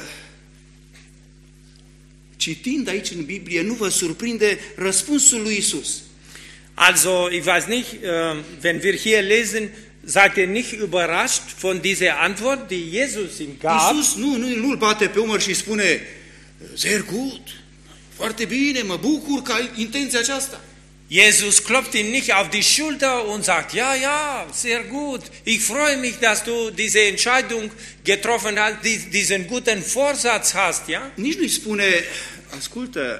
citind aici în Biblie nu vă surprinde răspunsul lui Isus. Also, ich weiß nicht, äh, wenn wir hier lesen, seid ihr nicht überrascht von dieser Antwort, die Jesus ihm gab? Isus nu, nu, nu-l bate pe umăr și spune, sehr gut, foarte bine, mă bucur că ai intenția aceasta. Jesus klopft ihm nicht auf die Schulter und sagt, ja, ja, sehr gut, ich freue mich, dass du diese Entscheidung getroffen hast, diesen guten Vorsatz hast, ja? Nici nu-i spune, ascultă,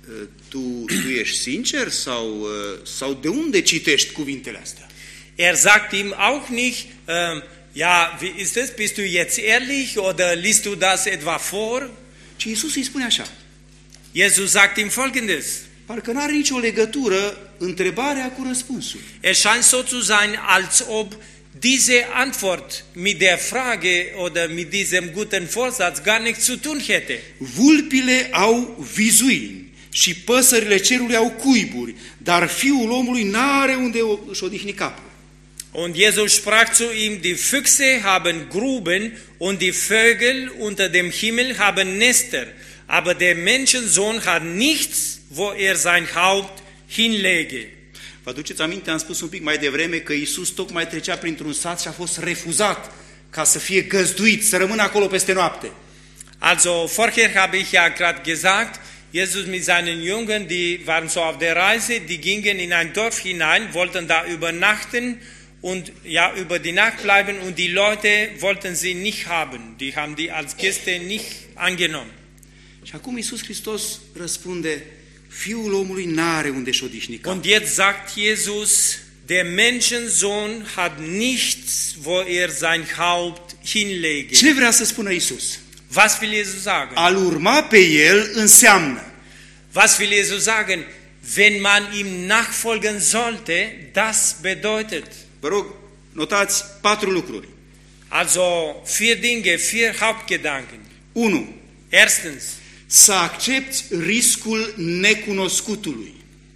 tu, tu ești sincer sau, sau de unde citești cuvintele astea? Er sagt ihm auch nicht, ähm, ja, wie ist es, bist du jetzt ehrlich oder liest du das etwa vor? Ci Iisus îi spune așa. Jesus sagt ihm Folgendes. Parcă n-are nicio legătură întrebarea cu răspunsul. Es scheint so zu sein, als ob diese Antwort mit der Frage oder mit diesem guten Vorsatz gar nichts zu tun hätte. Vulpile au vizuini și păsările cerului au cuiburi, dar Fiul omului n-are unde își odihni capul. Und Jesus sprach zu ihm, die Füchse haben Gruben und die Vögel unter dem Himmel haben Nester, aber der Menschensohn hat nichts, wo er sein Haupt hinlege. Vă aduceți aminte, am spus un pic mai devreme că Iisus tocmai trecea printr-un sat și a fost refuzat ca să fie găzduit, să rămână acolo peste noapte. Also vorher habe ich ja gerade gesagt, Jesus mit seinen Jüngern, die waren so auf der Reise, die gingen in ein Dorf hinein, wollten da übernachten und ja über die Nacht bleiben, und die Leute wollten sie nicht haben. Die haben die als Gäste nicht angenommen. Și acum Iisus Hristos răspunde, Fiul omului n-are unde și odihni capul. Und jetzt sagt Jesus, der Menschensohn hat nichts, wo er sein Haupt hinlege. Ce vrea să spună Iisus? Was will Jesus sagen? A-L urma pe El înseamnă. Was will Jesus sagen? Wenn man ihm nachfolgen sollte, das bedeutet. Vă rog, notați patru lucruri. Also vier Dinge, vier Hauptgedanken. unu. Erstens, Să accepti riscul necunoscutului.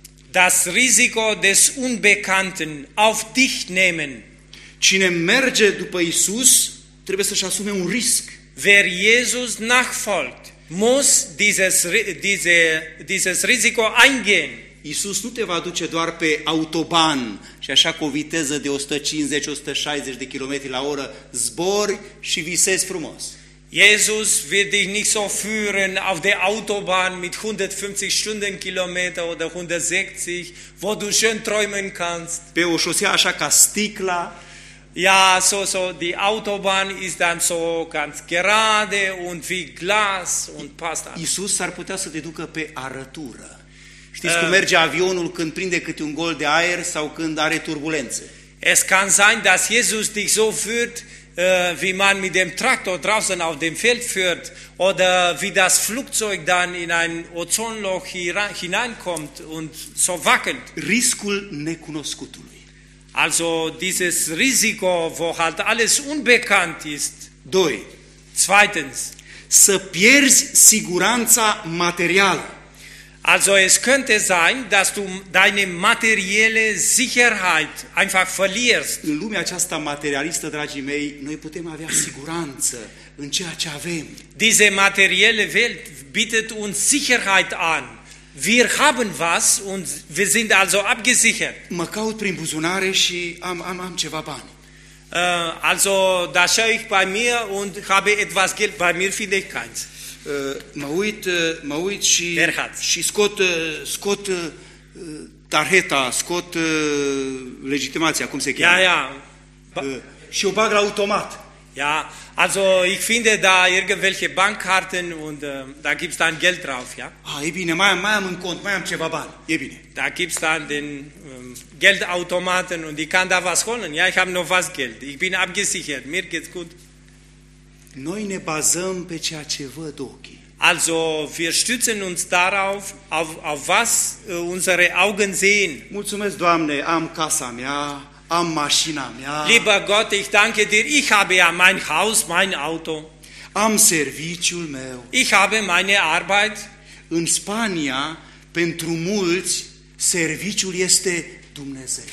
das Risiko des Unbekannten auf dich nehmen. Cine merge după Isus trebuie să-și asume un risc. Wer Jesus nachfolgt, muss dieses, diese, dieses Risiko eingehen. Isus nu te va duce doar pe autoban și așa cu o viteză de o sută cincizeci - o sută șaizeci de kilometri la oră zbori și visezi frumos. Jesus wird dich nicht so führen auf der Autobahn mit hundertfünfzig Stundenkilometer oder hundertsechzig, wo du schön träumen kannst. Pe o șosea așa ca sticla, Ja, so, so, die Autobahn ist dann so ganz gerade und wie Glas und passt alles. Isus ar putea să te ducă pe arătură. Știți cum merge avionul când prinde câte un gol de aer sau când are turbulențe? Es kann sein, dass Jesus dich so führt, äh, wie man mit dem Traktor draußen auf dem Feld führt oder wie das Flugzeug dann in ein Ozonloch hineinkommt und so wackelt. Riscul necunoscutului. Also dieses Risiko, wo halt alles unbekannt ist. doi. Zweitens, Să pierzi siguranța materială. also es könnte sein, dass du deine materielle Sicherheit einfach verlierst. În lumea aceasta materialistă, dragii mei, noi putem avea siguranță în ceea ce avem. Diese materielle Welt bietet uns Sicherheit an. Wir haben was und wir sind also abgesichert. Mă caut prin buzunare și am, am, am ceva bani. Äh, also da schaue ich bei mir und habe etwas Geld. Bei mir finde ich keins. Uh, mă uit, uh, mă uit și, Erhat. și scot, uh, scot uh, tarheta, scot uh, legitimația, cum se cheamă. Ja, ja. Ba- Uh, și o bag la automat. Ja, also ich finde da irgendwelche Bankkarten und äh, da gibt's dann Geld drauf, ja. Ah, e bine, mai am, mai am în cont, mai am ceva bani. E bine. Da gibt's dann den ähm, Geldautomaten und ich kann da was holen. Ja, ich habe noch was Geld. Ich bin abgesichert. Mir geht's gut. Noi ne bazăm pe ceea ce văd ochii. Also wir stützen uns darauf, auf, auf was äh, unsere Augen sehen. Mulțumesc, Doamne, am casa mea, am mașina mea, Lieber Gott, ich danke dir, ich habe ja mein Haus, mein Auto. am serviciul meu. Ich habe meine Arbeit. În Spania, pentru mulți, serviciul este Dumnezeu.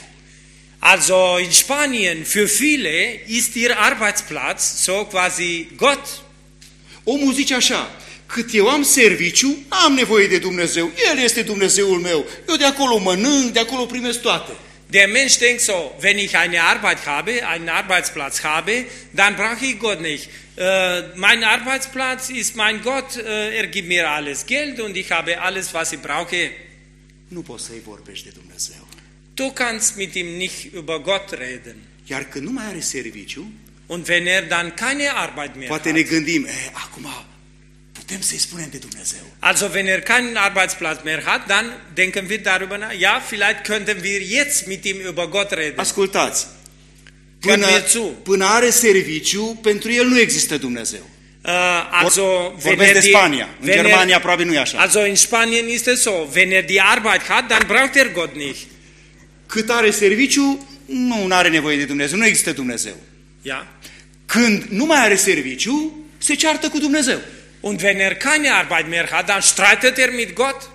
Also in Spanien, für viele ist ihr Arbeitsplatz so quasi Gott. Omul zice așa, cât eu am serviciu, am nevoie de Dumnezeu. El este Dumnezeul meu. Eu de acolo mănânc, de acolo primesc toate. Der Mensch denkt so, wenn ich eine Arbeit habe, einen Arbeitsplatz habe, dann brauche ich Gott nicht. Äh, mein Arbeitsplatz ist mein Gott, äh, er gibt mir alles Geld und ich habe alles, was ich brauche. Nu poți să-i vorbești de Dumnezeu. Du kannst mit ihm nicht über Gott reden. Iar când nu mai are serviciu, Und wenn er dann keine Arbeit mehr poate hat, ne gândim, eh, acum putem să-i spunem de Dumnezeu. also wenn er keinen Arbeitsplatz mehr hat, dann denken wir darüber nach, ja, vielleicht könnten wir jetzt mit ihm über Gott reden. Ascultați, Când până, viețu. până are serviciu, pentru el nu există Dumnezeu. Äh, also, wenn Vorbesc er de die, Spania. În wenn Germania er, probabil nu e așa. also in Spanien ist es so, wenn er die Arbeit hat, dann braucht er Gott nicht. Cât are serviciu, nu are nevoie de Dumnezeu, nu există Dumnezeu. Ja? Când nu mai are serviciu, se ceartă cu Dumnezeu. Und wenn er keine Arbeit mehr hat, dann streitet er mit Gott.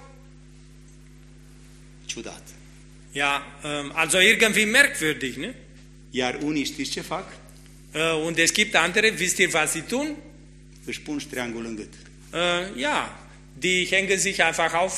Ciudat. Ja, ähm, also irgendwie merkwürdig, ne? Iar unii știți ce fac? Äh, und es gibt andere, wisst ihr, was sie tun? Își pun ștreangul în gât. Äh, ja, die hängen sich einfach auf.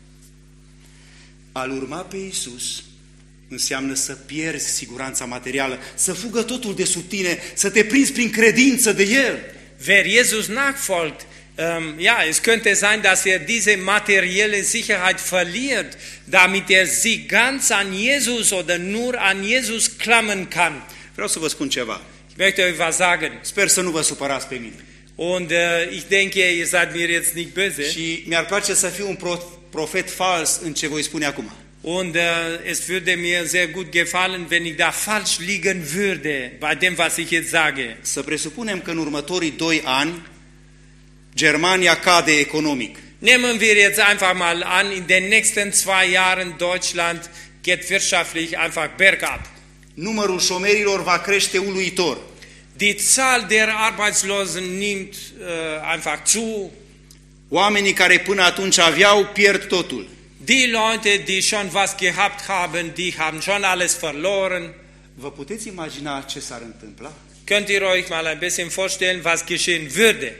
A-L urma pe Iisus înseamnă să pierzi siguranța materială, să fugă totul de sub tine, să te prinzi prin credință de El. Wer Jesus nachfolgt, ähm, ja, es könnte sein, dass er diese materielle Sicherheit verliert, damit er sich ganz an Jesus oder nur an Jesus klammern kann. Vreau să vă spun ceva. Ich möchte euch was sagen. Sper să nu vă supărați pe mine. Und äh, ich denke, ihr seid mir jetzt nicht böse. Și mi-ar place să fiu un pro- profet fals în ce voi spune acum. Und äh, es würde mir sehr gut gefallen, wenn ich da falsch liegen würde bei dem, was ich jetzt sage. Să presupunem că în următorii doi ani Germania cade economic. Nehmen wir jetzt einfach mal an, in den nächsten zwei Jahren Deutschland geht wirtschaftlich einfach bergab. Numărul șomerilor va crește uluitor. Die Zahl der Arbeitslosen nimmt uh, einfach zu. Oamenii care până atunci aveau, pierd totul. Die Leute, die schon was gehabt haben, die haben schon alles verloren. Vă puteți imagina ce s-ar întâmpla? Könnt ihr euch mal ein bisschen vorstellen, was geschehen würde?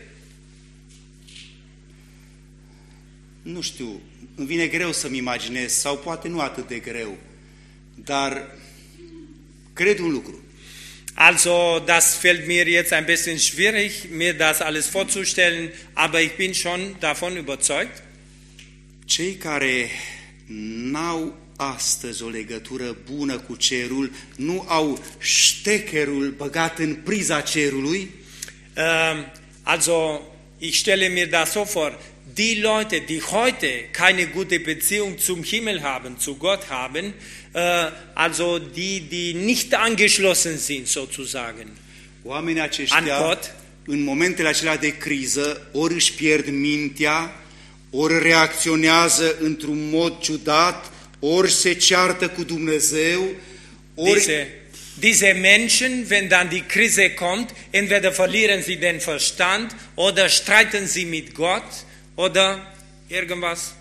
Nu știu, îmi vine greu să-mi imaginez, sau poate nu atât de greu, dar cred un lucru. Also, das fällt mir jetzt ein bisschen schwierig, mir das alles vorzustellen, aber ich bin schon davon überzeugt. Cei care n-au astăzi o legătură bună cu cerul, nu au ștecherul băgat în priza cerului, Ähm, also, ich stelle mir das so vor, die Leute, die heute keine gute Beziehung zum Himmel haben, zu Gott haben, äh, also die, die nicht angeschlossen sind sozusagen oamenii an aceștia, Gott, în momentele acelea de criză, ori își pierd mintea, ori reacționează într-un mod ciudat, ori se ceartă cu Dumnezeu, ori... diese, diese Menschen, wenn dann die Krise kommt, entweder verlieren sie den Verstand oder streiten sie mit Gott oder irgendwas.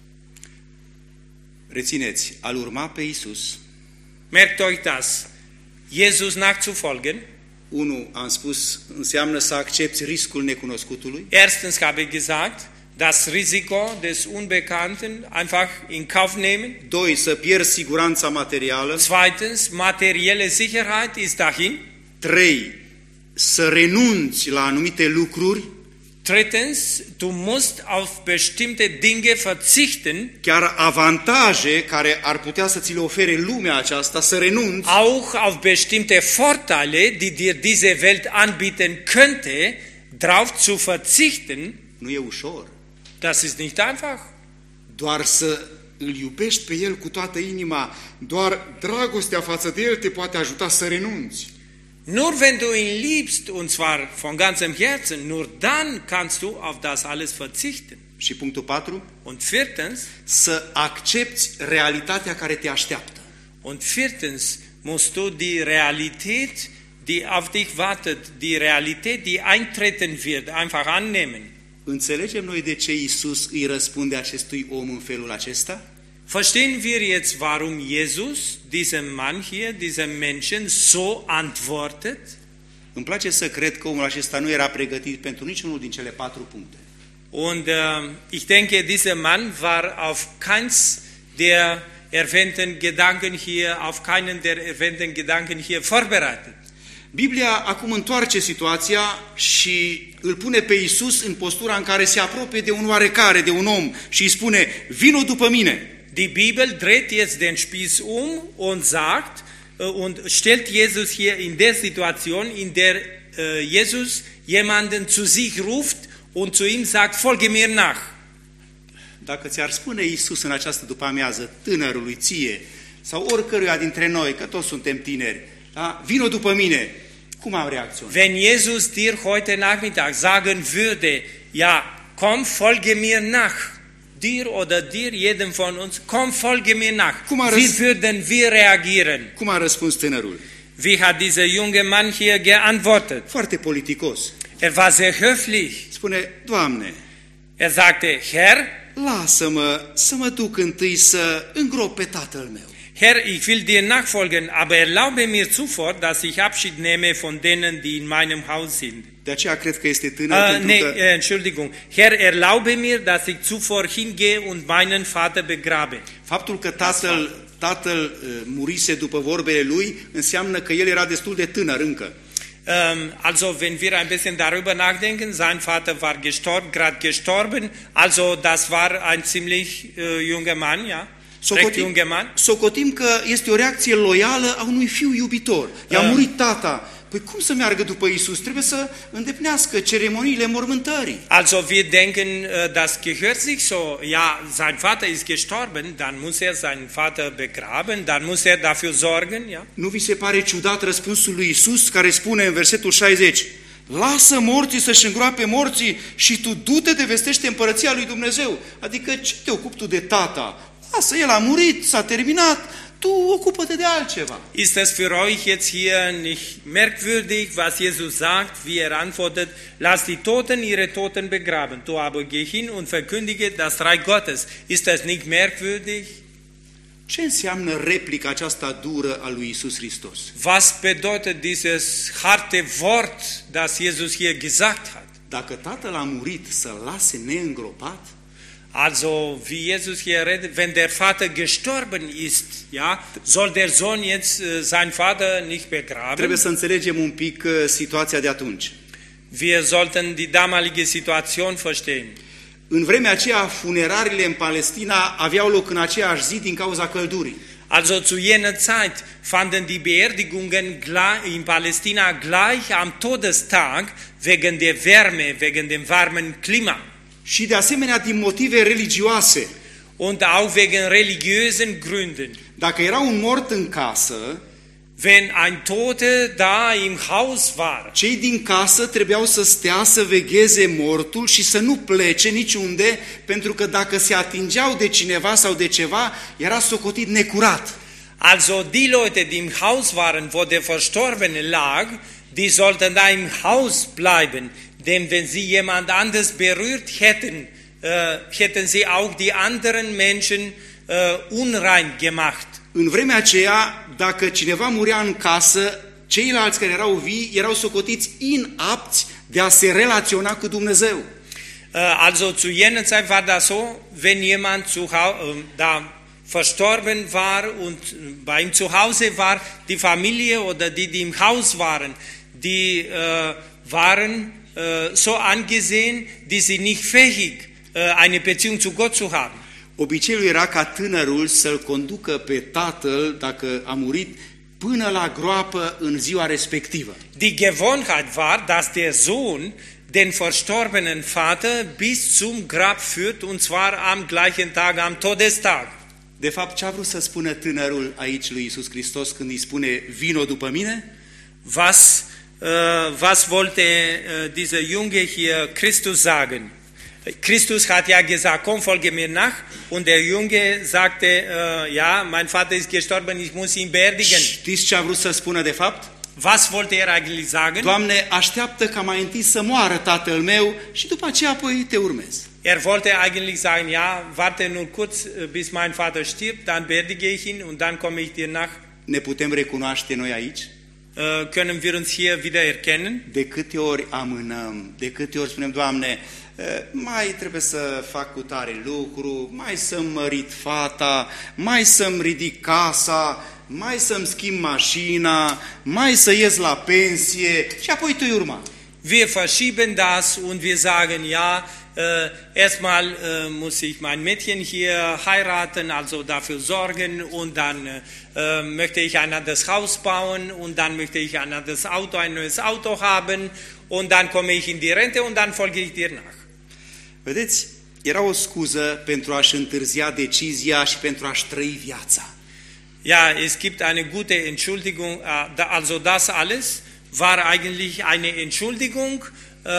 Rețineți, al urma pe Iisus, Merkt euch das, Jesus nachzufolgen. unu, am spus, înseamnă să accepti riscul necunoscutului. Erstens habe ich gesagt, das Risiko des Unbekannten einfach in Kauf nehmen. Doi, să pierzi siguranța materială. Zweitens, materielle Sicherheit ist dahin. Trei, să renunți la anumite lucruri, Drittens, du musst auf bestimmte Dinge verzichten, chiar avantaje care ar putea să ți le ofere lumea aceasta, să renunți, auch auf bestimmte Vorteile, die dir diese Welt anbieten könnte, drauf zu verzichten. nu e ușor. Das ist nicht einfach. Doar să îl iubești pe El cu toată inima, doar dragostea față de El te poate ajuta să renunți. Nur wenn du ihn liebst, und zwar von ganzem Herzen, nur dann kannst du auf das alles verzichten. Și punctul patru, Und viertens, să accepti realitatea care te așteaptă. und viertens musst du die Realität, die auf dich wartet, die Realität, die eintreten wird, einfach annehmen. Înțelegem noi de ce Iisus îi răspunde acestui om în felul acesta? Verstehen wir jetzt, warum Jesus diesem Mann hier, diesem Menschen so antwortet? Îmi place să cred că omul acesta nu era pregătit pentru niciunul din cele patru puncte. Und äh, ich denke, dieser Mann war auf keins der erwähnten Gedanken hier, auf keinen der erwähnten Gedanken hier vorbereitet. Biblia acum întoarce situația și îl pune pe Iisus în postura în care se apropie de un oarecare, de un om și îi spune, vino după mine. Die Bibel dreht jetzt den Spieß um und sagt äh, und stellt Jesus hier in der Situation, in der äh, Jesus jemanden zu sich ruft und zu ihm sagt, folge mir nach. Dacă ți-ar spune Iisus în această după-amiază, tânărului, ție, sau oricăruia dintre noi, că toți suntem tineri, da? Vino după mine, cum am reacționat? Wenn Jesus dir heute Nachmittag sagen würde, ja, komm, folge mir nach, dir oder dir, jedem von uns, komm, folge mir nach. Wie würden wir reagieren? Cum a răspuns tânărul? Wie hat dieser junge Mann hier geantwortet? Foarte politicos. Er war sehr höflich. Spune, Doamne, Er sagte, Herr, lasă-mă să mă duc întâi să îngrop pe tatăl meu. Herr, ich will dir nachfolgen, aber erlaube mir zuvor, dass ich Abschied nehme von denen, die in meinem Haus sind. De aceea cred că este tânăr, Uh, pentru nee, că äh, Entschuldigung. Herr, erlaube mir, dass ich zuvor hingehe und meinen Vater begrabe. faptul că tatăl, tatăl uh, murise după vorbele lui înseamnă că el era destul de tânăr încă. Ähm, also, wenn wir ein bisschen darüber nachdenken, sein Vater war gestorben, gerade gestorben, also das war ein ziemlich äh, junger Mann, ja, recht junger Mann. Socotim că este o reacție loială a unui fiu iubitor. I-a Uh. murit tata. Păi cum să meargă după Iisus? Trebuie să îndeplinească ceremoniile mormântării. Also wir denken, äh, das gehört sich so, ja, sein Vater ist gestorben, dann muss er seinen Vater begraben, dann muss er dafür sorgen, ja. Nu vi se pare ciudat răspunsul lui Iisus care spune în versetul șaizeci, lasă morții să-și îngroape morții și tu du-te de vestește împărăția lui Dumnezeu. Adică ce te ocupi tu de tata? Lasă, el a murit, s-a terminat, tu ocupă-te de altceva. Ist das für euch jetzt hier nicht merkwürdig, was Jesus sagt, wie er antwortet, lasst die Toten ihre Toten begraben, du aber geh hin und verkündige das Reich Gottes. Ist das nicht merkwürdig? Ce înseamnă replica aceasta dură a lui Iisus Hristos? Was bedeutet dieses harte Wort, das Jesus hier gesagt hat? Dacă Tatăl a murit să-L lase neîngropat, Also, wie Jesus hier redet, wenn der Vater gestorben ist, ja, soll der Sohn jetzt uh, seinen Vater nicht begraben? trebuie să înțelegem un pic uh, situația de atunci. Wir sollten die damalige Situation verstehen. În vremea aceea, funerariile în Palestina aveau loc în aceeași zi din cauza căldurii. Also zu jener Zeit fanden die Beerdigungen in Palästina gleich am Todestag wegen der Wärme, wegen dem warmen Klima. Și de asemenea din motive religioase. Und auch wegen religiösen Gründen. Dacă era un mort în casă, wenn ein Tote da im Haus war, cei din casă trebuiau să stea să vegheze mortul și să nu plece niciunde, pentru că dacă se atingeau de cineva sau de ceva, era socotit necurat. Also die Leute, die im Haus waren, wo der Verstorbene lag, die sollten da im Haus bleiben, denn wenn sie jemand anders berührt hätten, äh, hätten sie auch die anderen Menschen äh, unrein gemacht. În vremea aceea, dacă cineva murea în casă, ceilalți care erau vii erau socotiți inapți de a se relaționa cu Dumnezeu. Uh, also zu jener Zeit war das so, wenn jemand zu Hause, uh, da verstorben war und bei ihm zu Hause war, die Familie oder die, die im Haus waren, die uh, waren uh, so angesehen, die sie nicht fähig, uh, eine Beziehung zu Gott zu haben. Obiceiul era ca tânărul să-l conducă pe tatăl, dacă a murit, până la groapă în ziua respectivă. Die Gewohnheit war, dass der Sohn den verstorbenen Vater bis zum Grab führt, und zwar am gleichen Tag, am Todestag. De fapt, ce a vrut să spună tânărul aici lui Iisus Hristos când îi spune, vino după mine? Was, uh, was wollte uh, dieser Junge hier Christus sagen? Christus hat ja gesagt, komm, folge mir nach, und der Junge sagte, uh, ja, mein Vater ist gestorben, ich muss ihn beerdigen. Știți ce a vrut să spună de fapt? Was wollte er eigentlich sagen? Doamne, așteaptă ca mai întâi să moară tatăl meu și după aceea apoi te urmez. Er wollte eigentlich sagen, ja, warte nur kurz, bis mein Vater stirbt, dann beerdige ich ihn und dann komme ich dir nach. Ne putem recunoaște noi aici? Uh, können wir uns hier wieder erkennen? De câte ori amânăm, de câte ori spunem, Doamne, mai trebuie să fac cu tare lucru, mai să-mi mărit fata, mai să-mi ridic casa, mai să-mi schimb mașina, mai să ies la pensie și apoi tu-i urma. Wir verschieben das und wir sagen, ja, äh, erstmal äh, muss ich mein Mädchen hier heiraten, also dafür sorgen, und dann äh, möchte ich ein anderes Haus bauen, und dann möchte ich ein anderes Auto, ein neues Auto haben, und dann komme ich in die Rente und dann folge ich dir nach. Vedeți, era o scuză pentru a-și întârzia decizia și pentru a-și trăi viața. Ja, es gibt eine gute Entschuldigung, also das alles war eigentlich eine Entschuldigung,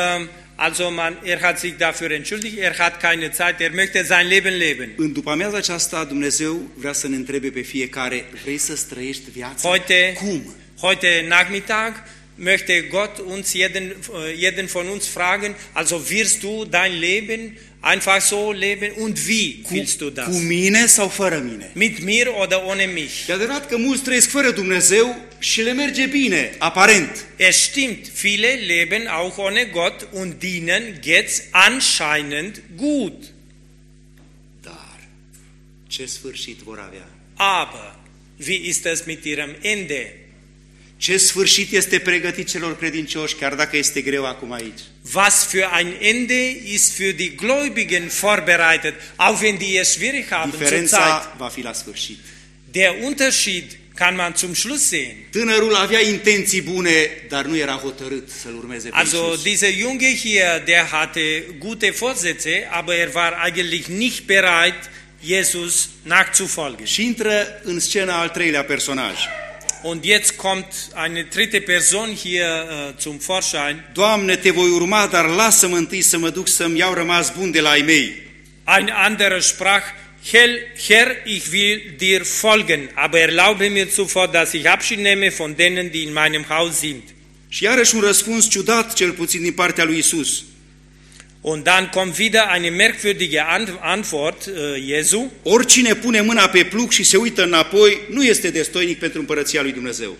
also man, er hat sich dafür entschuldigt, er hat keine Zeit, er möchte sein Leben leben. În după-amiaza aceasta, Dumnezeu vrea să ne întrebe pe fiecare, vrei să-ți trăiești viața? Heute, Cum? heute Nachmittag möchte Gott uns, jeden, jeden von uns fragen, also wirst du dein Leben einfach so leben, und wie willst du das? Cu mine sau fără mine? Mit mir oder ohne mich? E adevărat că mulți trăiesc fără Dumnezeu și le merge bine, aparent. Es stimmt, viele leben auch ohne Gott und dienen geht's anscheinend gut. Dar ce sfârșit vor avea? Aber wie ist das mit ihrem Ende? Ce sfârșit este pregătit celor credincioși, chiar dacă este greu acum aici? Was für ein Ende ist für die Gläubigen vorbereitet, auch wenn die es schwierig haben zur Zeit. Diferența va fi la sfârșit. Der Unterschied kann man zum Schluss sehen. Tânărul avea intenții bune, dar nu era hotărât să-L urmeze pe Also Iisus. dieser Junge hier, der hatte gute Vorsätze, aber er war eigentlich nicht bereit, Jesus nachzufolgen. Și intră în scena al treilea personaj. Und jetzt kommt eine dritte Person hier uh, zum Vorschein. Doamne, te voi urma, dar lasă-mă întâi să mă duc să-mi iau rămas bun de la ai mei. Ein anderer sprach, Herr, ich will dir folgen, aber erlaube mir zuvor, dass ich Abschied nehme von denen, die in meinem Haus sind. Și iarăși un răspuns ciudat, cel puțin din partea lui Isus. Und dann kommt wieder eine merkwürdige Antwort uh, Jesu. Oricine pune mâna pe plug și se uită înapoi, nu este destoinic pentru împărăția lui Dumnezeu.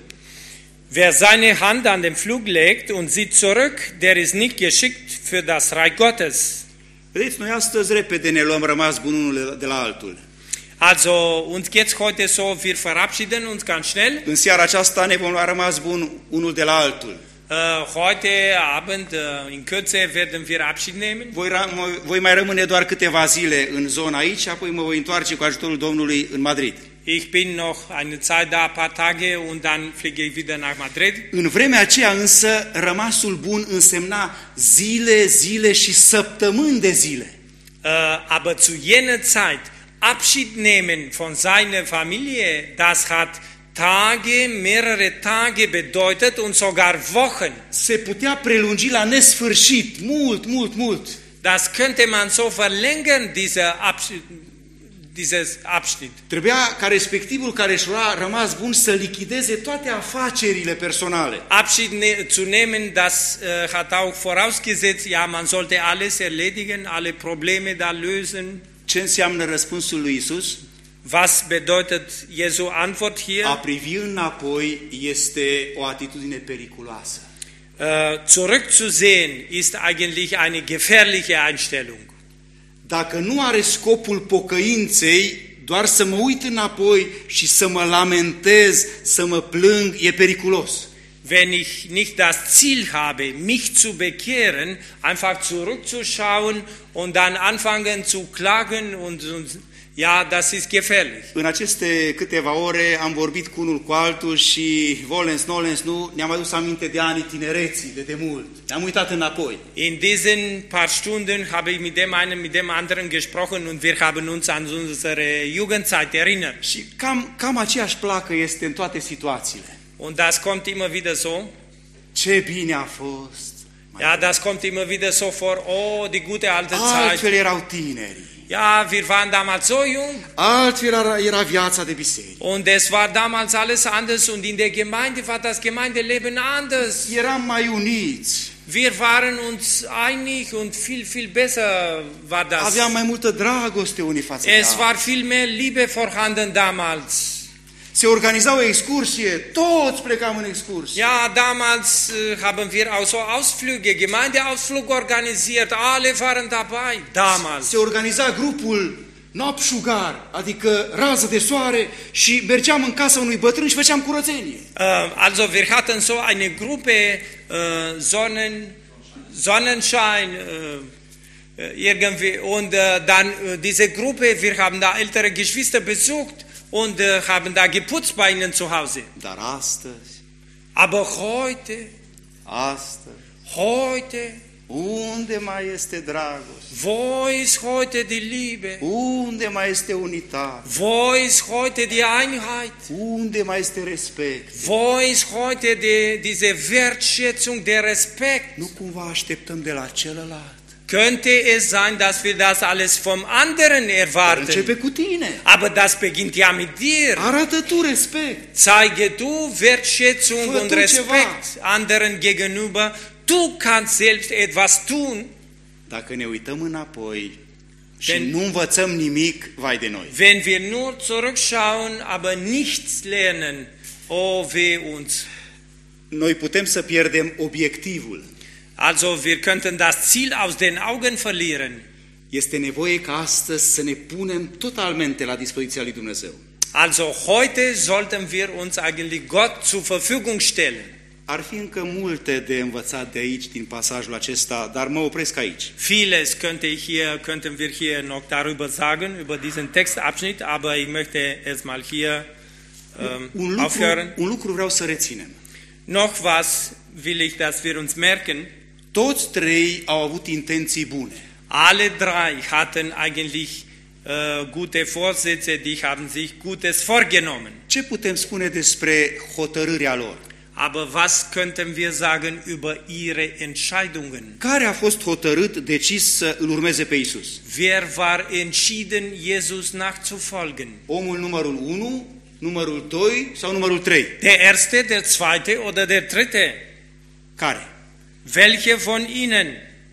Wer seine Hand an den Pflug legt und sieht zurück, der ist nicht geschickt für das Reich Gottes. Vedeți, noi astăzi repede ne luăm rămas bun unul de la altul. Also, uns geht's heute so, wir verabschieden uns ganz schnell. În seara aceasta ne vom lua rămas bun unul de la altul. Uh, heute Abend, uh, in Kürze, werden wir Abschied nehmen. Voi, voi mai rămâne doar câteva zile în zona aici, apoi mă voi întoarce cu ajutorul Domnului în Madrid. Ich bin noch eine Zeit da, ein paar Tage, und dann fliege ich wieder nach Madrid. În vremea aceea însă, rămasul bun însemna zile, zile și săptămâni de zile. Uh, aber zu jener Zeit Abschied nehmen von seiner Familie, das hat Tage, mehrere Tage bedeutet und sogar Wochen. Se putea prelungi la nesfârșit, mult, mult, mult. Das könnte man so verlängern, dieser Abschied. Dieses Abschnitt. Trebuia ca respectivul care își lua rămas bun să lichideze toate afacerile personale. Abschied ne zu nehmen, das uh, hat auch vorausgesetzt, ja, man sollte alles erledigen, alle Probleme da lösen. Ce înseamnă răspunsul lui Isus? Was bedeutet Jesu Antwort hier? A privi înapoi este o atitudine periculoasă. Uh, zurückzusehen ist eigentlich eine gefährliche Einstellung. Dacă nu are scopul pocăinței, doar să mă uit înapoi și să mă lamentez, să mă plâng, e periculos. Wenn ich nicht das Ziel habe, mich zu bekehren, einfach zurückzuschauen und dann anfangen zu klagen und, und ja, das ist gefährlich. În aceste câteva ore am vorbit cu unul cu altul și volens, nolens, nu, ne-am adus aminte de anii tinereții, de demult. Ne-am uitat înapoi. In diesen paar Stunden habe ich mit dem einen, mit dem anderen gesprochen und wir haben uns an unsere Jugendzeit erinnert. Și cam, cam aceeași placă este în toate situațiile. Und das kommt immer wieder so. Ce bine a fost. Ja, das kommt immer wieder so vor. Oh, die gute alte Altfel Zeit. erau tinerii. Ja, wir waren damals so jung. Altfel era, era viața de biserică. Und es war damals alles anders und in der Gemeinde war das Gemeindeleben anders. Eram mai uniți. Wir waren uns einig und viel, viel besser war das. Aveam mai multă dragoste unii față de Es alții. war viel mehr Liebe vorhanden damals. Se organiza o excursie, toți plecam în excursie. Ja, damals äh, haben wir auch so Ausflüge, Gemeindeausflug organisiert, alle waren dabei, damals. Se organiza grupul Nopșugar, adică rază de soare, și mergeam în casa unui bătrân și făceam curățenie. Äh, also wir hatten so eine Gruppe äh, Sonnen, Sonnenschein, äh, irgendwie, und äh, dann äh, diese Gruppe, wir haben da ältere Geschwister besucht und äh, haben da geputzt bei ihnen zu Hause. Dar astăzi, Aber heute, astăzi, heute, unde mai este dragoste? wo ist heute die Liebe? Unde mai este unitate? Wo ist heute die Einheit? Unde mai este respect? Wo ist heute die, diese Wertschätzung, der Respekt? Nu cumva așteptăm de la celălalt. Könnte es sein, dass wir das alles vom anderen erwarten? Începe cu tine. Aber das beginnt ja mit dir. Arată tu respect. Zeige du Wertschätzung Fă und tu Respekt ceva. anderen gegenüber. Du kannst selbst etwas tun. Dacă ne uităm înapoi și Wenn- nu învățăm nimic, vai de noi. Wenn wir nur zurückschauen, aber nichts lernen, oh weh uns. Noi putem să pierdem obiectivul. Also wir könnten das Ziel aus den Augen verlieren. Este nevoie ca astăzi să ne punem totalmente la dispoziția lui Dumnezeu. Also heute sollten wir uns eigentlich Gott zur Verfügung stellen. Ar fi încă multe de învățat de aici, din pasajul acesta, dar mă opresc aici. Vieles könnte ich hier, könnten wir hier noch darüber sagen, über diesen Textabschnitt, aber ich möchte es mal hier ähm, Un lucru, aufhören. un lucru vreau să reținem. Noch was will ich, dass wir uns merken. Toți trei au avut intenții bune. Alle drei hatten eigentlich äh, gute Vorsätze, die haben sich Gutes vorgenommen. Ce putem spune despre hotărârea lor? aber was könnten wir sagen über ihre Entscheidungen? Care a fost hotărât, decis să îl urmeze pe Isus? Wer war entschieden, Jesus nachzufolgen? Omul numărul unu, numărul doi sau numărul trei? Der erste, der zweite oder der dritte? Care? Welche von ihnen?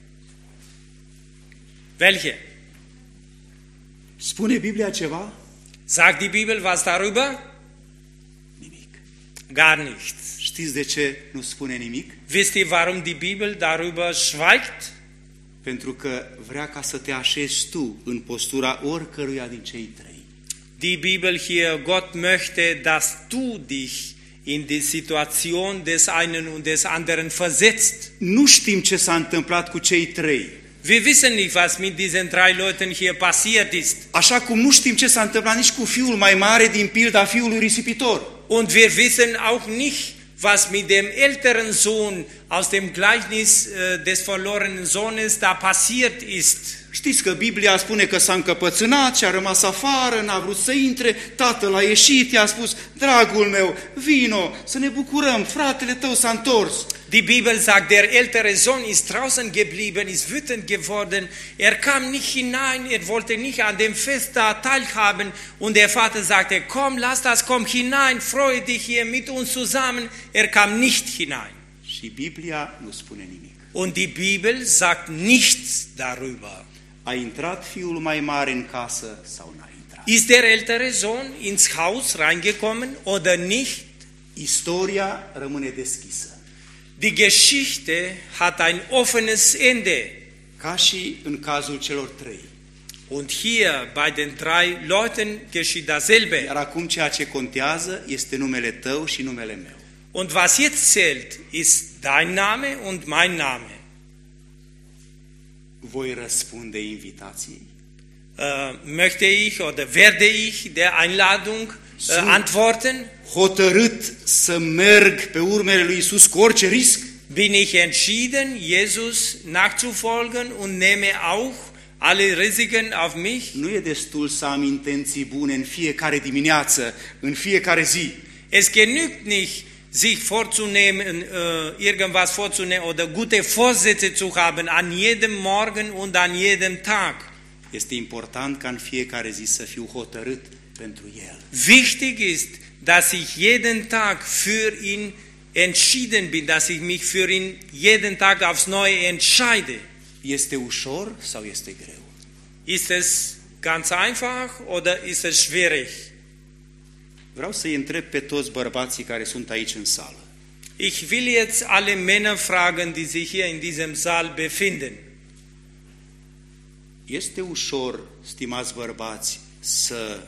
Welche? Spune Biblia ceva? Sagt die Bibel was darüber? Nimic. Gar nichts. Știți de ce nu spune nimic? Wisst ihr, warum die Bibel darüber schweigt? Pentru că vrea ca să te așezi tu în postura oricăruia din cei trei. Die Bibel hier, Gott möchte, dass du dich in die Situation des einen und des anderen versetzt. Nu știm ce s-a întâmplat cu cei trei. Wir wissen nicht, was mit diesen drei Leuten hier passiert ist. Așa cum nu știm ce s-a întâmplat nici cu fiul mai mare din pilda fiului risipitor. Und wir wissen auch nicht, was mit dem älteren Sohn aus dem Gleichnis äh, des verlorenen Sohnes da passiert ist. Știți că Biblia spune că s-a încăpățânat și a rămas afară, n-a vrut să intre, tatăl a ieșit, i-a spus, dragul meu, vino, să ne bucurăm, fratele tău s-a întors. Die Bibel sagt, der ältere Sohn ist draußen geblieben, ist wütend geworden, er kam nicht hinein, er wollte nicht an dem Fest da teilhaben und der Vater sagte, komm, lass das, komm hinein, freue dich hier mit uns zusammen, er kam nicht hinein. Și Biblia nu spune nimic. Und die Bibel sagt nichts darüber. A intrat fiul mai mare în casă sau n-a intrat? Ist der ältere Sohn ins Haus reingekommen oder nicht? Istoria rămâne deschisă. Die Geschichte hat ein offenes Ende. Ca și în cazul celor trei. Und hier bei den drei Leuten geschieht dasselbe. Iar acum ceea ce contează este numele tău și numele meu. Und was jetzt zählt, ist dein Name und mein Name. Voi răspunde invitației? Äh, möchte ich oder werde ich der Einladung äh, antworten? Hotărât să merg pe urmele lui Isus cu orice risc? Bin ich entschieden, Jesus nachzufolgen und nehme auch alle Risiken auf mich? Nu e destul să am intenții bune în fiecare dimineață, în fiecare zi. Es genügt nicht, sich vorzunehmen, äh, irgendwas vorzunehmen oder gute Vorsätze zu haben an jedem Morgen und an jedem Tag. Este important ca în fiecare zi să fiu hotărât pentru El. Wichtig ist, dass ich jeden Tag für ihn entschieden bin, dass ich mich für ihn jeden Tag aufs Neue entscheide. Este ușor sau este greu? Ist es ganz einfach oder ist es schwierig? Vreau să-i întreb pe toți bărbații care sunt aici în sală. Ich will jetzt alle Männer fragen, die sich hier in diesem Saal befinden. Este ușor, stimați bărbați, să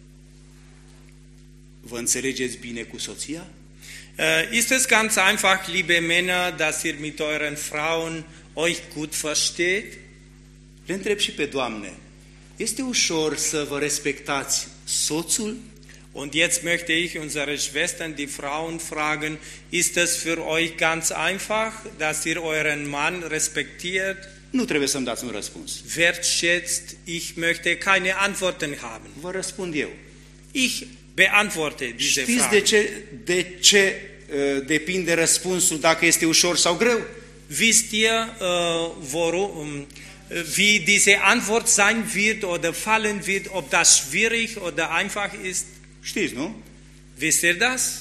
vă înțelegeți bine cu soția? Äh, ist es ganz einfach, liebe Männer, dass ihr mit euren Frauen euch gut versteht? Le întreb și pe doamne, este ușor să vă respectați soțul? Und jetzt möchte ich unsere Schwestern, die Frauen, fragen, ist es für euch ganz einfach, dass ihr euren Mann respektiert, Nu trebuie să-mi dați un răspuns. wertschätzt? Ich möchte keine Antworten haben. Vă răspund eu. Ich beantworte diese Știți Frage. de ce, de ce uh, depinde răspunsul dacă este ușor sau greu? Wisst ihr, äh, worum, wie diese Antwort sein wird oder fallen wird, ob das schwierig oder einfach ist? Știți, nu? Wisst ihr das?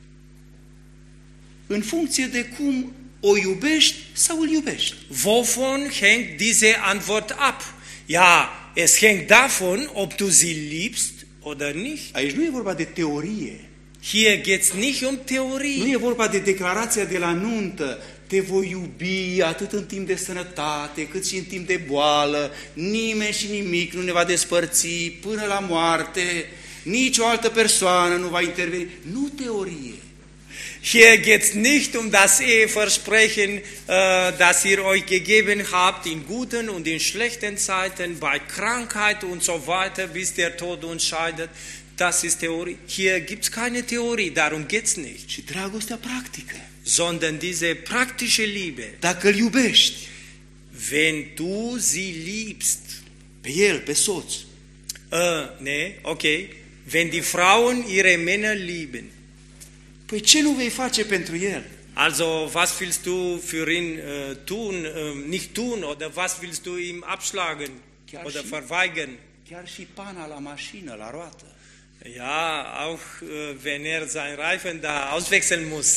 În funcție de cum o iubești sau îl iubești. Wovon hängt diese Antwort ab? Ja, es hängt davon, ob du sie liebst oder nicht. Aici nu e vorba de teorie. Hier geht es nicht um Nu Theorie. e vorba de declarația de la nuntă. Te voi iubi atât în timp de sănătate, cât și în timp de boală. Nimeni și nimic nu ne va despărți până la moarte. Nici o altă persoană nu va interveni. Nu teorie. Hier geht es nicht um das Eheversprechen, äh, das ihr euch gegeben habt in guten und in schlechten Zeiten, bei Krankheit und so weiter, bis der Tod uns scheidet. Das ist Theorie. Hier gibt es keine Theorie, darum geht es nicht. Și dragostea practică. Sondern diese praktische Liebe. Dacă îl iubești Wenn du sie liebst, pe el, pe soț, äh, nee, okay, wenn die Frauen ihre Männer lieben, Păi ce nu vei face pentru el? Also, was willst du für ihn äh, tun, äh, nicht tun, oder was willst du ihm abschlagen Chiar oder și- verweigern? Chiar și pana la mașină, la roată. Ja, auch äh, wenn er seinen Reifen da auswechseln muss.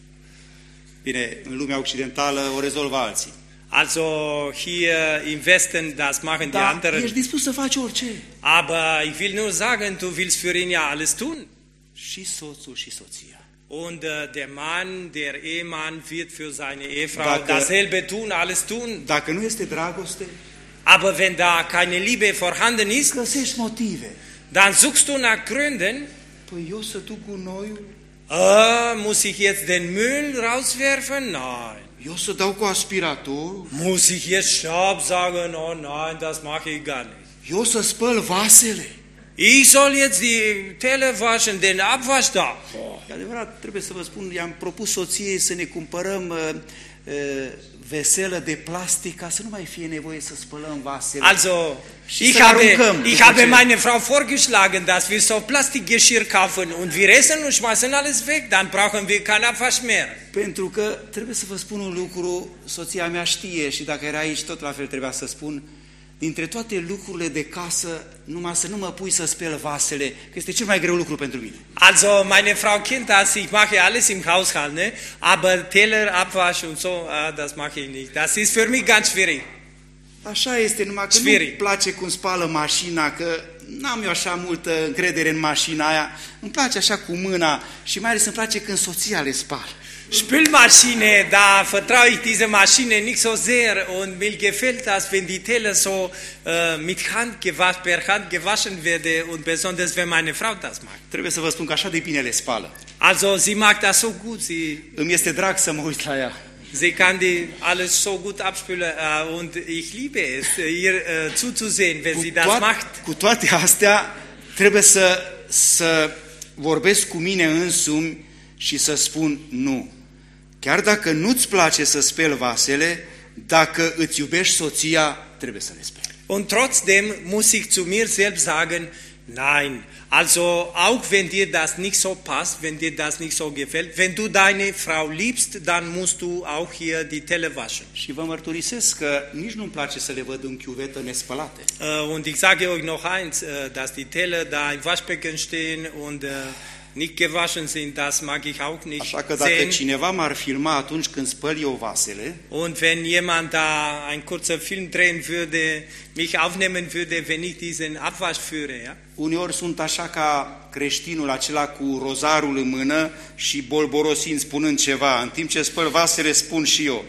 Bine, în lumea occidentală o rezolvă alții. Also hier im Westen, das machen die Dar anderen. ești dispus să faci orice. Aber ich will nur sagen, du willst für ihn ja alles tun. Și soțul și soția. Und äh, der Mann, der Ehemann wird für seine Ehefrau Dacă- dasselbe tun, alles tun. Dacă nu este dragoste, Aber wenn da keine Liebe vorhanden ist, găsești motive. dann suchst du nach Gründen. Păi eu să duc gunoiul, Äh, muss ich jetzt den Müll rauswerfen? Nein. eu să dau cu aspiratorul, Muss ich jetzt Staubsaugen? Oh nein, das mache ich gar nicht. eu să spăl vasele. Ich soll jetzt die Teller waschen, den Abwasch da. Oh. E adevărat, trebuie să vă spun, i-am propus soției să ne cumpărăm uh, uh, veselă de plastic ca să nu mai fie nevoie să spălăm vasele. Also, Și ich să habe, aruncăm ich după habe ce- meine Frau vorgeschlagen, dass wir so Plastikgeschirr kaufen und wir essen und schmeißen alles weg, dann brauchen wir keinen Abwasch mehr. Pentru că trebuie să vă spun un lucru, soția mea știe și dacă era aici tot la fel trebuia să spun, dintre toate lucrurile de casă, numai să nu mă pui să spăl vasele, că este cel mai greu lucru pentru mine. Also, meine Frau kennt das, ich mache alles im Haushalt, ne? Aber Teller, Abwasch und so, ah, das mache ich nicht. Das ist für mich ganz schwierig. Așa este, numai că Sferi. nu-mi place cum spală mașina, că n-am eu așa multă încredere în mașina aia. Îmi place așa cu mâna și mai ales îmi place când soția le spală. Spülmaschine, da vertraue ich diese Maschine nicht so sehr und mir gefällt das, wenn die Teller so äh, mit Hand gewaschen, per Hand gewaschen werde und besonders wenn meine Frau das mag. Trebuie să vă spun că așa de bine le spală. Also sie mag das so gut, sie, Îmi este drag să mă uit la ea. sie kann die alles so gut abspülen äh, und ich liebe es, ihr äh, zuzusehen, wenn Cu, sie das toat, macht. cu toate astea, trebuie să, să vorbesc cu mine însumi și să spun nu. Chiar dacă nu-ți place să speli vasele, dacă îți iubești soția, trebuie să le speli. Und trotzdem muss ich zu mir selbst sagen, nein, also auch wenn dir das nicht so passt, wenn dir das nicht so gefällt, wenn du deine Frau liebst, dann musst du auch hier die Teller waschen. Și vă mărturisesc că nici nu-mi place să le văd în chiuvetă nespălate. Äh, und ich sage euch noch eins, äh, dass die Teller da im Waschbecken stehen und äh, nicht gewaschen sind, das mag ich auch nicht Așa că dacă sehen. cineva m-ar filma atunci când spăl eu vasele, Und wenn jemand da ein kurzer Film drehen würde, mich aufnehmen würde, wenn ich diesen Abwasch führe, ja? uneori sunt așa ca creștinul acela cu rozarul în mână și bolborosind spunând ceva. În timp ce spăl vasele spun și eu.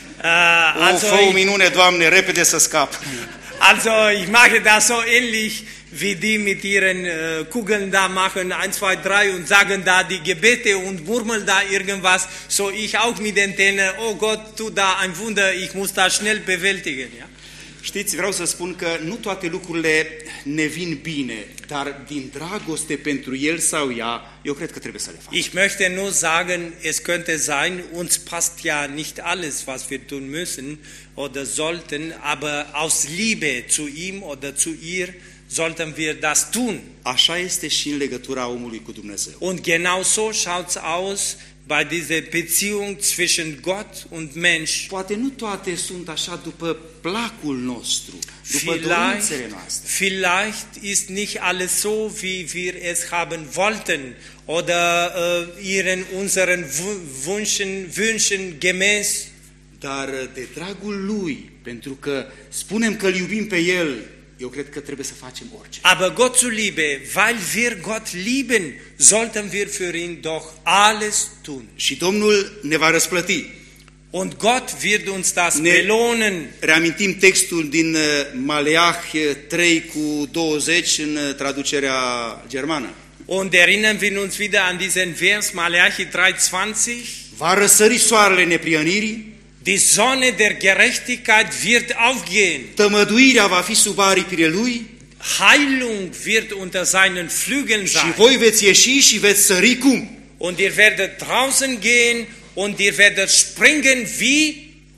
Äh, O, also fă o ich, minune, Doamne, repede să scap. Also ich mache das so ähnlich wie die mit ihren äh, Kugeln da machen, eins, zwei, drei und sagen da die Gebete und murmeln da irgendwas, so ich auch mit den Tellern, oh Gott, tu da ein Wunder, ich muss das schnell bewältigen. Ja? Știți, vreau să spun că nu toate lucrurile ne vin bine, dar din dragoste pentru el sau ea, eu cred că trebuie să le fac. Ich möchte nur sagen, es könnte sein, uns passt ja nicht alles, was wir tun müssen oder sollten, aber aus Liebe zu ihm oder zu ihr sollten wir das tun. Așa este și în legătura omului cu Dumnezeu. Und genau so schaut's aus bei dieser Beziehung zwischen Gott und Mensch. Poate nu toate sunt așa după placul nostru, după Vielleicht, dorințele noastre. vielleicht ist nicht alles so, wie wir es haben wollten oder äh, ihren unseren Wu- Wünschen, Wünschen gemäß. Dar de dragul lui, pentru că spunem că îl iubim pe el, eu cred că trebuie să facem orice. Aber Gott zuliebe, weil wir Gott lieben, sollten wir für ihn doch alles tun. Și Domnul ne va răsplăti. Und Gott wird uns das Ne- belohnen. Reamintim textul din uh, Maleah trei cu douăzeci în uh, traducerea germană. Und erinnern wir uns wieder an diesen Vers Malachi drei zwanzig. Va răsări soarele neprionirii, Die Sonne der Gerechtigkeit wird aufgehen. tămăduirea va fi sub aripile lui Heilung wird unter seinen Flügeln și sein. voi veți ieși și veți sări cum? Und ihr werdet draußen gehen und ihr werdet springen wie,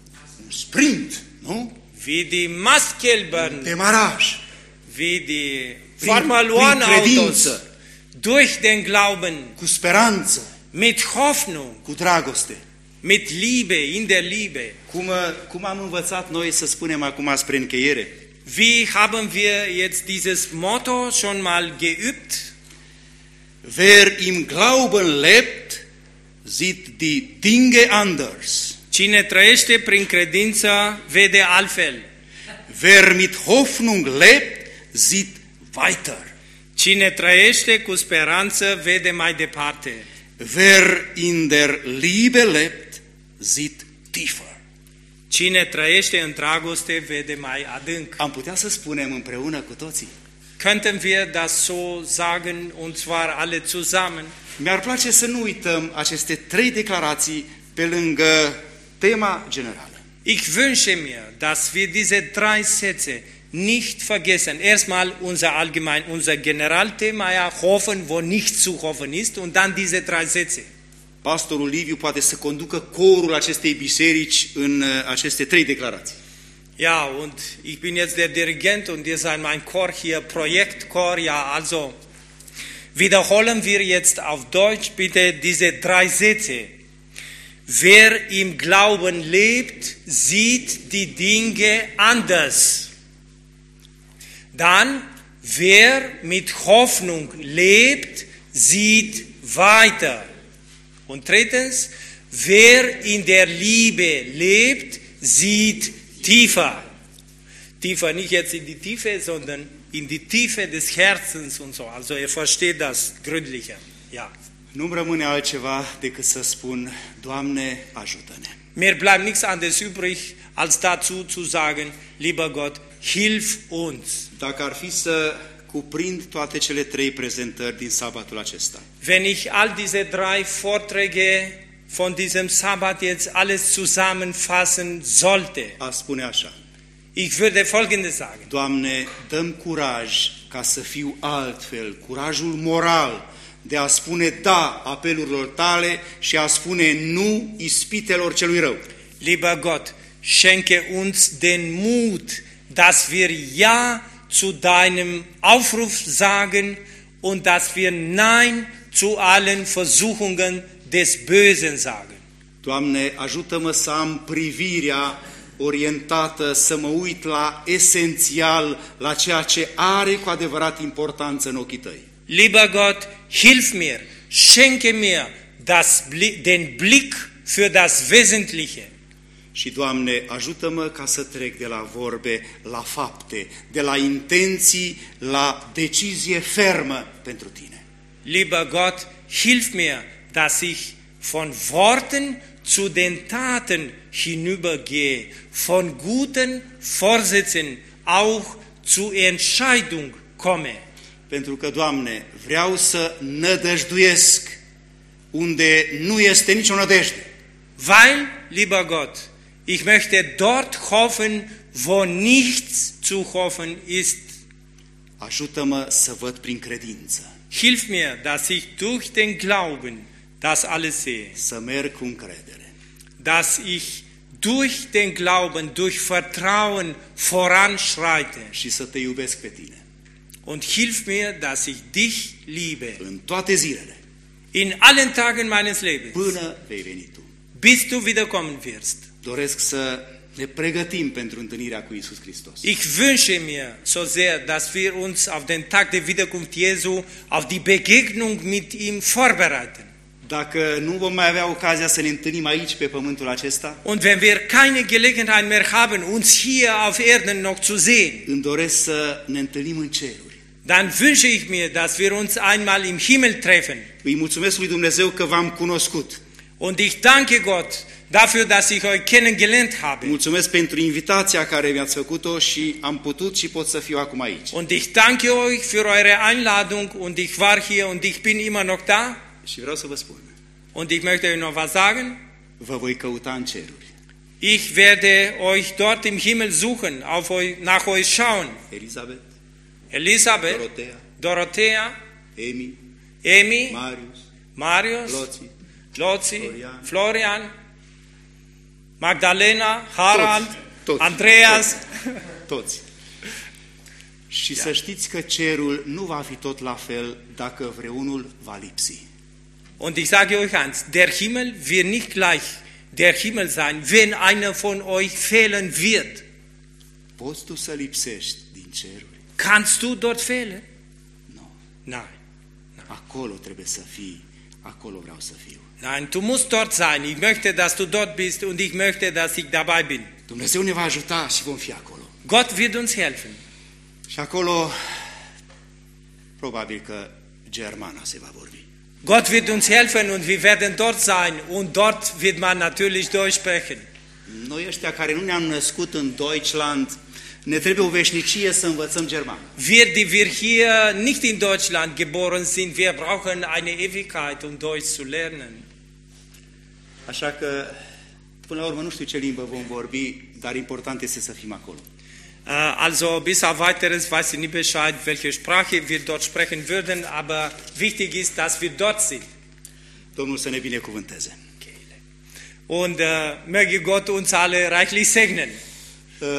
Un sprint, nu? wie die Mastkälbern, Demaraj. wie die Prin- Formel prin One Autos. credință, Durch den Glauben, cu speranță. mit Hoffnung, cu dragoste. mit Liebe, in der Liebe. Cum, cum am învățat noi să spunem acum spre încheiere? Wie haben wir jetzt dieses Motto schon mal geübt? Wer im Glauben lebt, sieht die Dinge anders. Cine trăiește prin credință vede altfel. Wer mit Hoffnung lebt, sieht weiter. Cine trăiește cu speranță vede mai departe. Wer in der Liebe lebt, sieht tiefer. Cine trăiește în dragoste vede mai adânc. Am putea să spunem împreună cu toții. Könnten wir das so sagen, und zwar alle zusammen? Mi-ar place să nu uităm aceste trei declarații pe lângă tema generală. Ich wünsche mir, dass wir diese drei Sätze nicht vergessen. Erstmal unser allgemein, unser Generalthema, ja, hoffen, wo nicht zu hoffen ist, und dann diese drei Sätze. Pastorul Liviu poate să conducă corul acestei biserici în aceste trei declarații. Ja, und ich bin jetzt der Dirigent und ihr seid mein Chor hier, Projektchor, ja, also wiederholen wir jetzt auf Deutsch bitte diese drei Sätze. Wer im Glauben lebt, sieht die Dinge anders. Dann, wer mit Hoffnung lebt, sieht weiter. Und drittens, wer in der Liebe lebt, sieht tiefer. Tiefer, nicht jetzt in die Tiefe, sondern in die Tiefe des Herzens und so. Also ihr versteht das gründlicher. Ja. Nu-mi rămâne altceva decât să spun, Doamne, ajută-ne. Mir bleibt nichts anderes übrig, als dazu zu sagen, lieber Gott, hilf uns. Dacă ar fi să cuprind toate cele trei prezentări din sabatul acesta, Wenn ich all diese drei Vorträge von diesem Sabbat jetzt alles zusammenfassen sollte, aș spune așa, ich würde Folgendes sagen. Doamne, dăm curaj ca să fiu altfel, curajul moral de a spune da apelurilor tale și a spune nu ispitelor celui rău. Lieber Gott, schenke uns den Mut, dass wir Ja zu deinem Aufruf sagen und dass wir Nein zu allen Versuchungen des Bösen sagen. Doamne, ajută-mă să am privirea orientată, să mă uit la esențial, la ceea ce are cu adevărat importanță în ochii tăi. Lieber Gott, hilf mir, schenke mir das, den Blick für das Wesentliche. Și, Doamne, ajută-mă ca să trec de la vorbe la fapte, de la intenții la decizie fermă pentru Tine. Lieber Gott, hilf mir, dass ich von Worten zu den Taten hinübergehe, von guten Vorsätzen auch zu Entscheidung komme. Pentru că, Doamne, vreau să nădăjduiesc unde nu este nicio nădejde. Weil, lieber Gott, ich möchte dort hoffen, wo nichts zu hoffen ist. Ajută-mă să văd prin credință, Hilf mir, dass ich durch den Glauben das alles sehe. să merg cu încredere. Dass ich durch den Glauben, durch Vertrauen voranschreite. Și să Te iubesc pe Tine. Und hilf mir, dass ich dich liebe. În toate zilele, In allen Tagen meines Lebens. până vei veni Tu. Bis du wiederkommen wirst. Doresc să ne pregătim pentru întâlnirea cu Iisus Hristos. Ich wünsche mir so sehr, dass wir uns auf den Tag der Wiederkunft Jesu, auf die Begegnung mit ihm vorbereiten. Dacă nu vom mai avea ocazia să ne întâlnim aici pe pământul acesta, Und wenn wir keine Gelegenheit mehr haben, uns hier auf Erden noch zu sehen, îmi doresc să ne întâlnim în ceruri. dann wünsche ich mir, dass wir uns einmal im Himmel treffen. Îi mulțumesc lui Dumnezeu că v-am cunoscut. Und ich danke Gott dafür, dass ich euch kennengelernt habe. Mulțumesc pentru invitația care mi-ați făcut-o și am putut și pot să fiu acum aici. Und ich danke euch für eure Einladung und ich war hier und ich bin immer noch da. Și vreau să vă spun, Und ich möchte euch noch was sagen. vă voi căuta în ceruri. Ich werde euch dort im Himmel suchen, auf euch, nach euch schauen. Elisabeth, Elisabeth, Dorotea, Dorothea, Emi, Emi, Marius, Marius, Loții, Lozi, Florian. Florian, Magdalena, Harald, Toți, toți, Andreas. toți. Și să știți că cerul nu va fi tot la fel dacă vreunul va lipsi. Und ich sage euch eins, der Himmel wird nicht gleich der Himmel sein, wenn einer von euch fehlen wird. Poți tu să lipsești din ceruri? Kannst du dort fehlen? Nu. Nein. Acolo trebuie să fii, acolo vreau să fiu. Nein, du musst dort sein. Ich möchte, dass du dort bist und ich möchte, dass ich dabei bin. Dumnezeu ne va ajuta și vom fi acolo. Gott wird uns helfen. Și acolo, probabil că germana se va vorbi. Gott wird uns helfen und wir werden dort sein und dort wird man natürlich durchsprechen. Noi ăștia care nu ne-am născut în Deutschland, ne trebuie o veșnicie să învățăm germană. Wir, die wir hier nicht in Deutschland geboren sind, wir brauchen eine Ewigkeit, um Deutsch zu lernen. Așa că, până la urmă, nu știu ce limbă vom vorbi, dar important este să fim acolo. Uh, also bis auf weiteres weiß ich nicht Bescheid, welche Sprache wir dort sprechen würden, aber wichtig ist, dass wir dort sind. Domnul să ne binecuvânteze. Und uh, möge Gott uns alle reichlich segnen. Uh,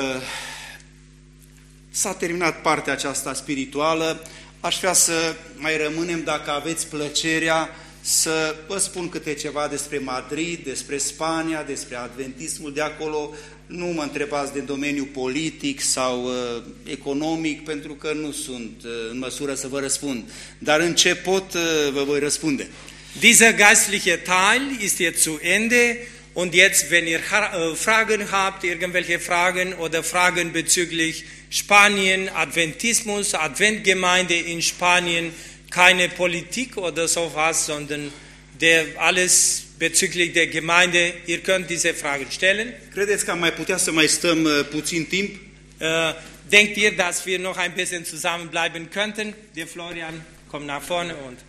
S-a terminat partea aceasta spirituală. Aș vrea să mai rămânem, dacă aveți plăcerea, să vă spun câte ceva despre Madrid, despre Spania, despre adventismul de acolo. Nu mă întrebați de domeniul politic sau uh, economic, pentru că nu sunt uh, în măsură să vă răspund. Dar în ce pot, uh, vă voi răspunde. Dieser geistliche Teil ist jetzt zu Ende. Und jetzt, wenn ihr Fragen habt, irgendwelche Fragen oder Fragen bezüglich Spanien, Adventismus, Adventgemeinde in Spanien, keine Politik oder sowas, sondern der alles bezüglich der Gemeinde, ihr könnt diese Fragen stellen. Credeți că am mai putea să mai stăm uh, puțin timp? Uh, denkt ihr, dass wir noch ein bisschen zusammenbleiben könnten? Der Florian kommt nach vorne und